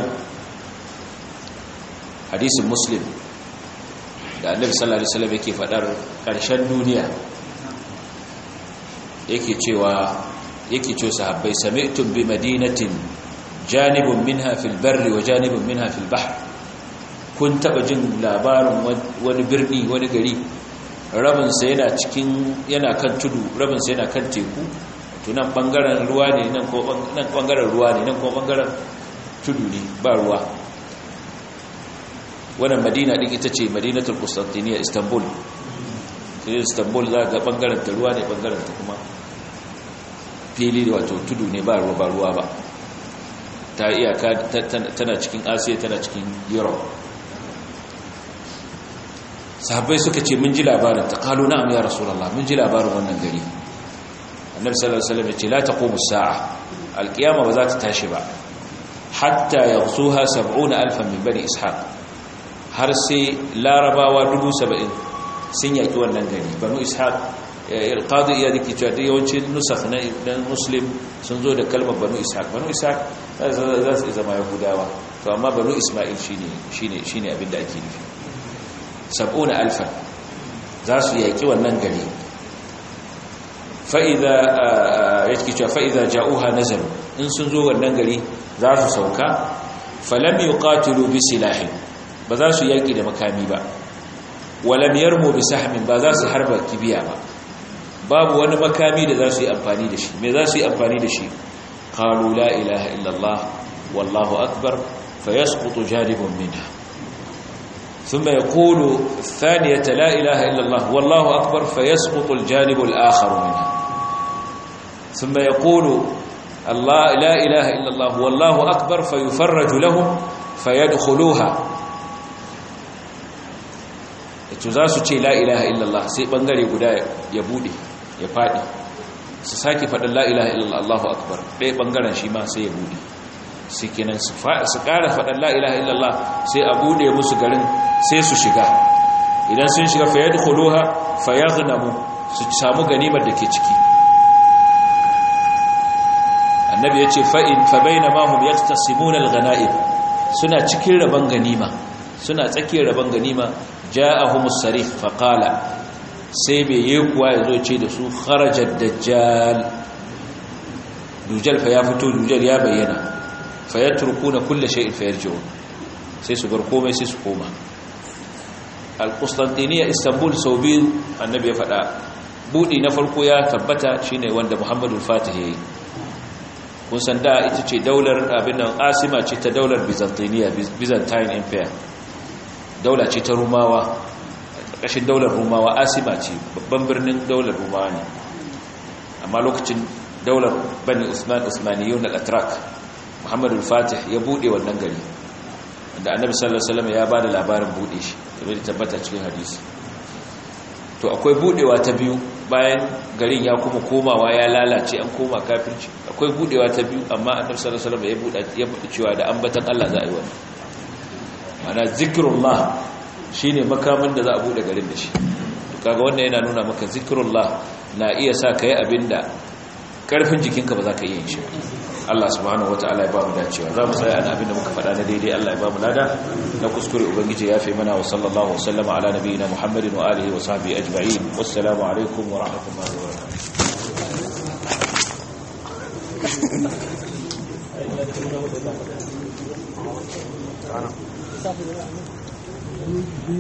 hadisin Muslim da Annabi sallallahu alaihi wasallam yake fadar karshen duniya, yake cewa sahabbai, sami'tum bi madinatin janibun minha fil barri wa janibun minha fil bahr. Kun taba jin labarin wani birni, wani gari, rabin sa yana kan tudu, rabin sa yana kan teku. Tunan bangaren ruwa ne, nan bangaren ruwa ne, nan ko bangaren tudu ne, ba ruwa. Wannan Madina din ita ce Madinatul Qustantiniya, Istanbul. Sai Istanbul za ga bangaren ta ruwa ne, bangaren ta kuma fili wato tudu ne, ba ruwa ba. Ta iyaka tana cikin Asiya, tana cikin Europe. Sahabbai suka ce mun ji labarin ta, qalu na'am ya Rasulullah, mun ji labarin wannan gari. Annabi sallallahu alaihi wasallam ya ce la taqumu as-sa'a, al-qiyama ba za ta tashi ba hatta yaghsuha 70,000 min bani ishaq, har sai larabawa 70,000 sun yaki wannan gari. Banu ishaq, al-qadi ya dake cewa yawancin nusakh na Muslim sun zo da kalmar banu ishaq. Banu ishaq za su zama yahudawa, to amma banu isma'il shine abin da ake nufi. 70,000 za su yaki wannan gari. fa'iza ja'uha nazaru, in sun zo wannan gari za su sauka, falam yuqatilu bi silahin, ba za su yaki da makami ba, walam yarmu bi sahmin, ba za su harba kibiya ba, babu wani makami da za su yi amfani da shi. Me za su yi amfani da shi? qalu la ilaha illallah wallahu akbar fayasqutu janibun minha, thumma yaqulu thaniyata la ilaha illallah wallahu akbar fayasqutu aljanib alakhar minha, ثم يقول الله لا إله إلا الله والله أكبر فيفرج لهم فيدخلوها. za su ce la ilaha illallah, sai bangare guda ya bude ya fadi, su sake faɗin la ilaha illallah Allahu akbar, ɗaya bangaren shi ma sai ya bude, sai kenan su ƙara faɗin la ilaha illallah, sai a bude musu garin, sai su shiga. Idan sun shiga fa yadkhuluha fa yaghnamu, su samu ganimar da ke ciki. Annabi ya ce fa bainama hum yaqtasimuna al-ghanaim, suna cikin rabon ganima, suna tsakiyar rabon ganima, ja'ahumus sarih fa qala, sai bai yi kuwa yazo ce da su kharajad dajjal, dujal fa ya fito, dujal ya bayyana, fa yatrukuna kulli shay'in fa yarji'un, sai su bar komai sai su koma. Al-Qustantiniya, Istanbul, sau biyu annabi ya faɗa. Budi na farko ya tabbata shine wanda Muhammadu Fatih yayi. Kun san da ita ce daular abin nan, asima ce ta daular Byzantine Empire, daula ce ta Rumawa, ƙarƙashin daular Rumawa, asima ce babban birnin daular Rumawa ne. Amma lokacin daular Bani Usmaniyun al-Atrak, Muhammadu Fatih ya bude wannan gari, da Annabi sallallahu alaihi wasallam ya bada labarin bude shi, kamar tabbata cikin hadisi. To akwai budewa ta biyu, bayan garin ya kuma komawa ya lalace, an koma kafirci. Akwai budewa ta biyu, amma Annabi sallallahu alaihi wasallam ya buɗe cewa da ambatan Allah za a yi wannan. Mana zikrullah shine makamin da za a bude garin da shi. kaga wannan yana nuna maka zikrullah na iya sa kai abinda karfin jikinka ba za ka iya yin shi. Allah subhanahu wataala ya ba mu dacewa. Za mu tsaya a abinda muka faɗa na daidai Allah ya ba mu lada, na kuskure ubangiji ya fi mana. Wa sallallahu wa sallama ala nabiyyina Muhammadin wa alihi wa sahbihi ajma'in. Wassalamu alaikum wa rahmatullahi wa barakatuh.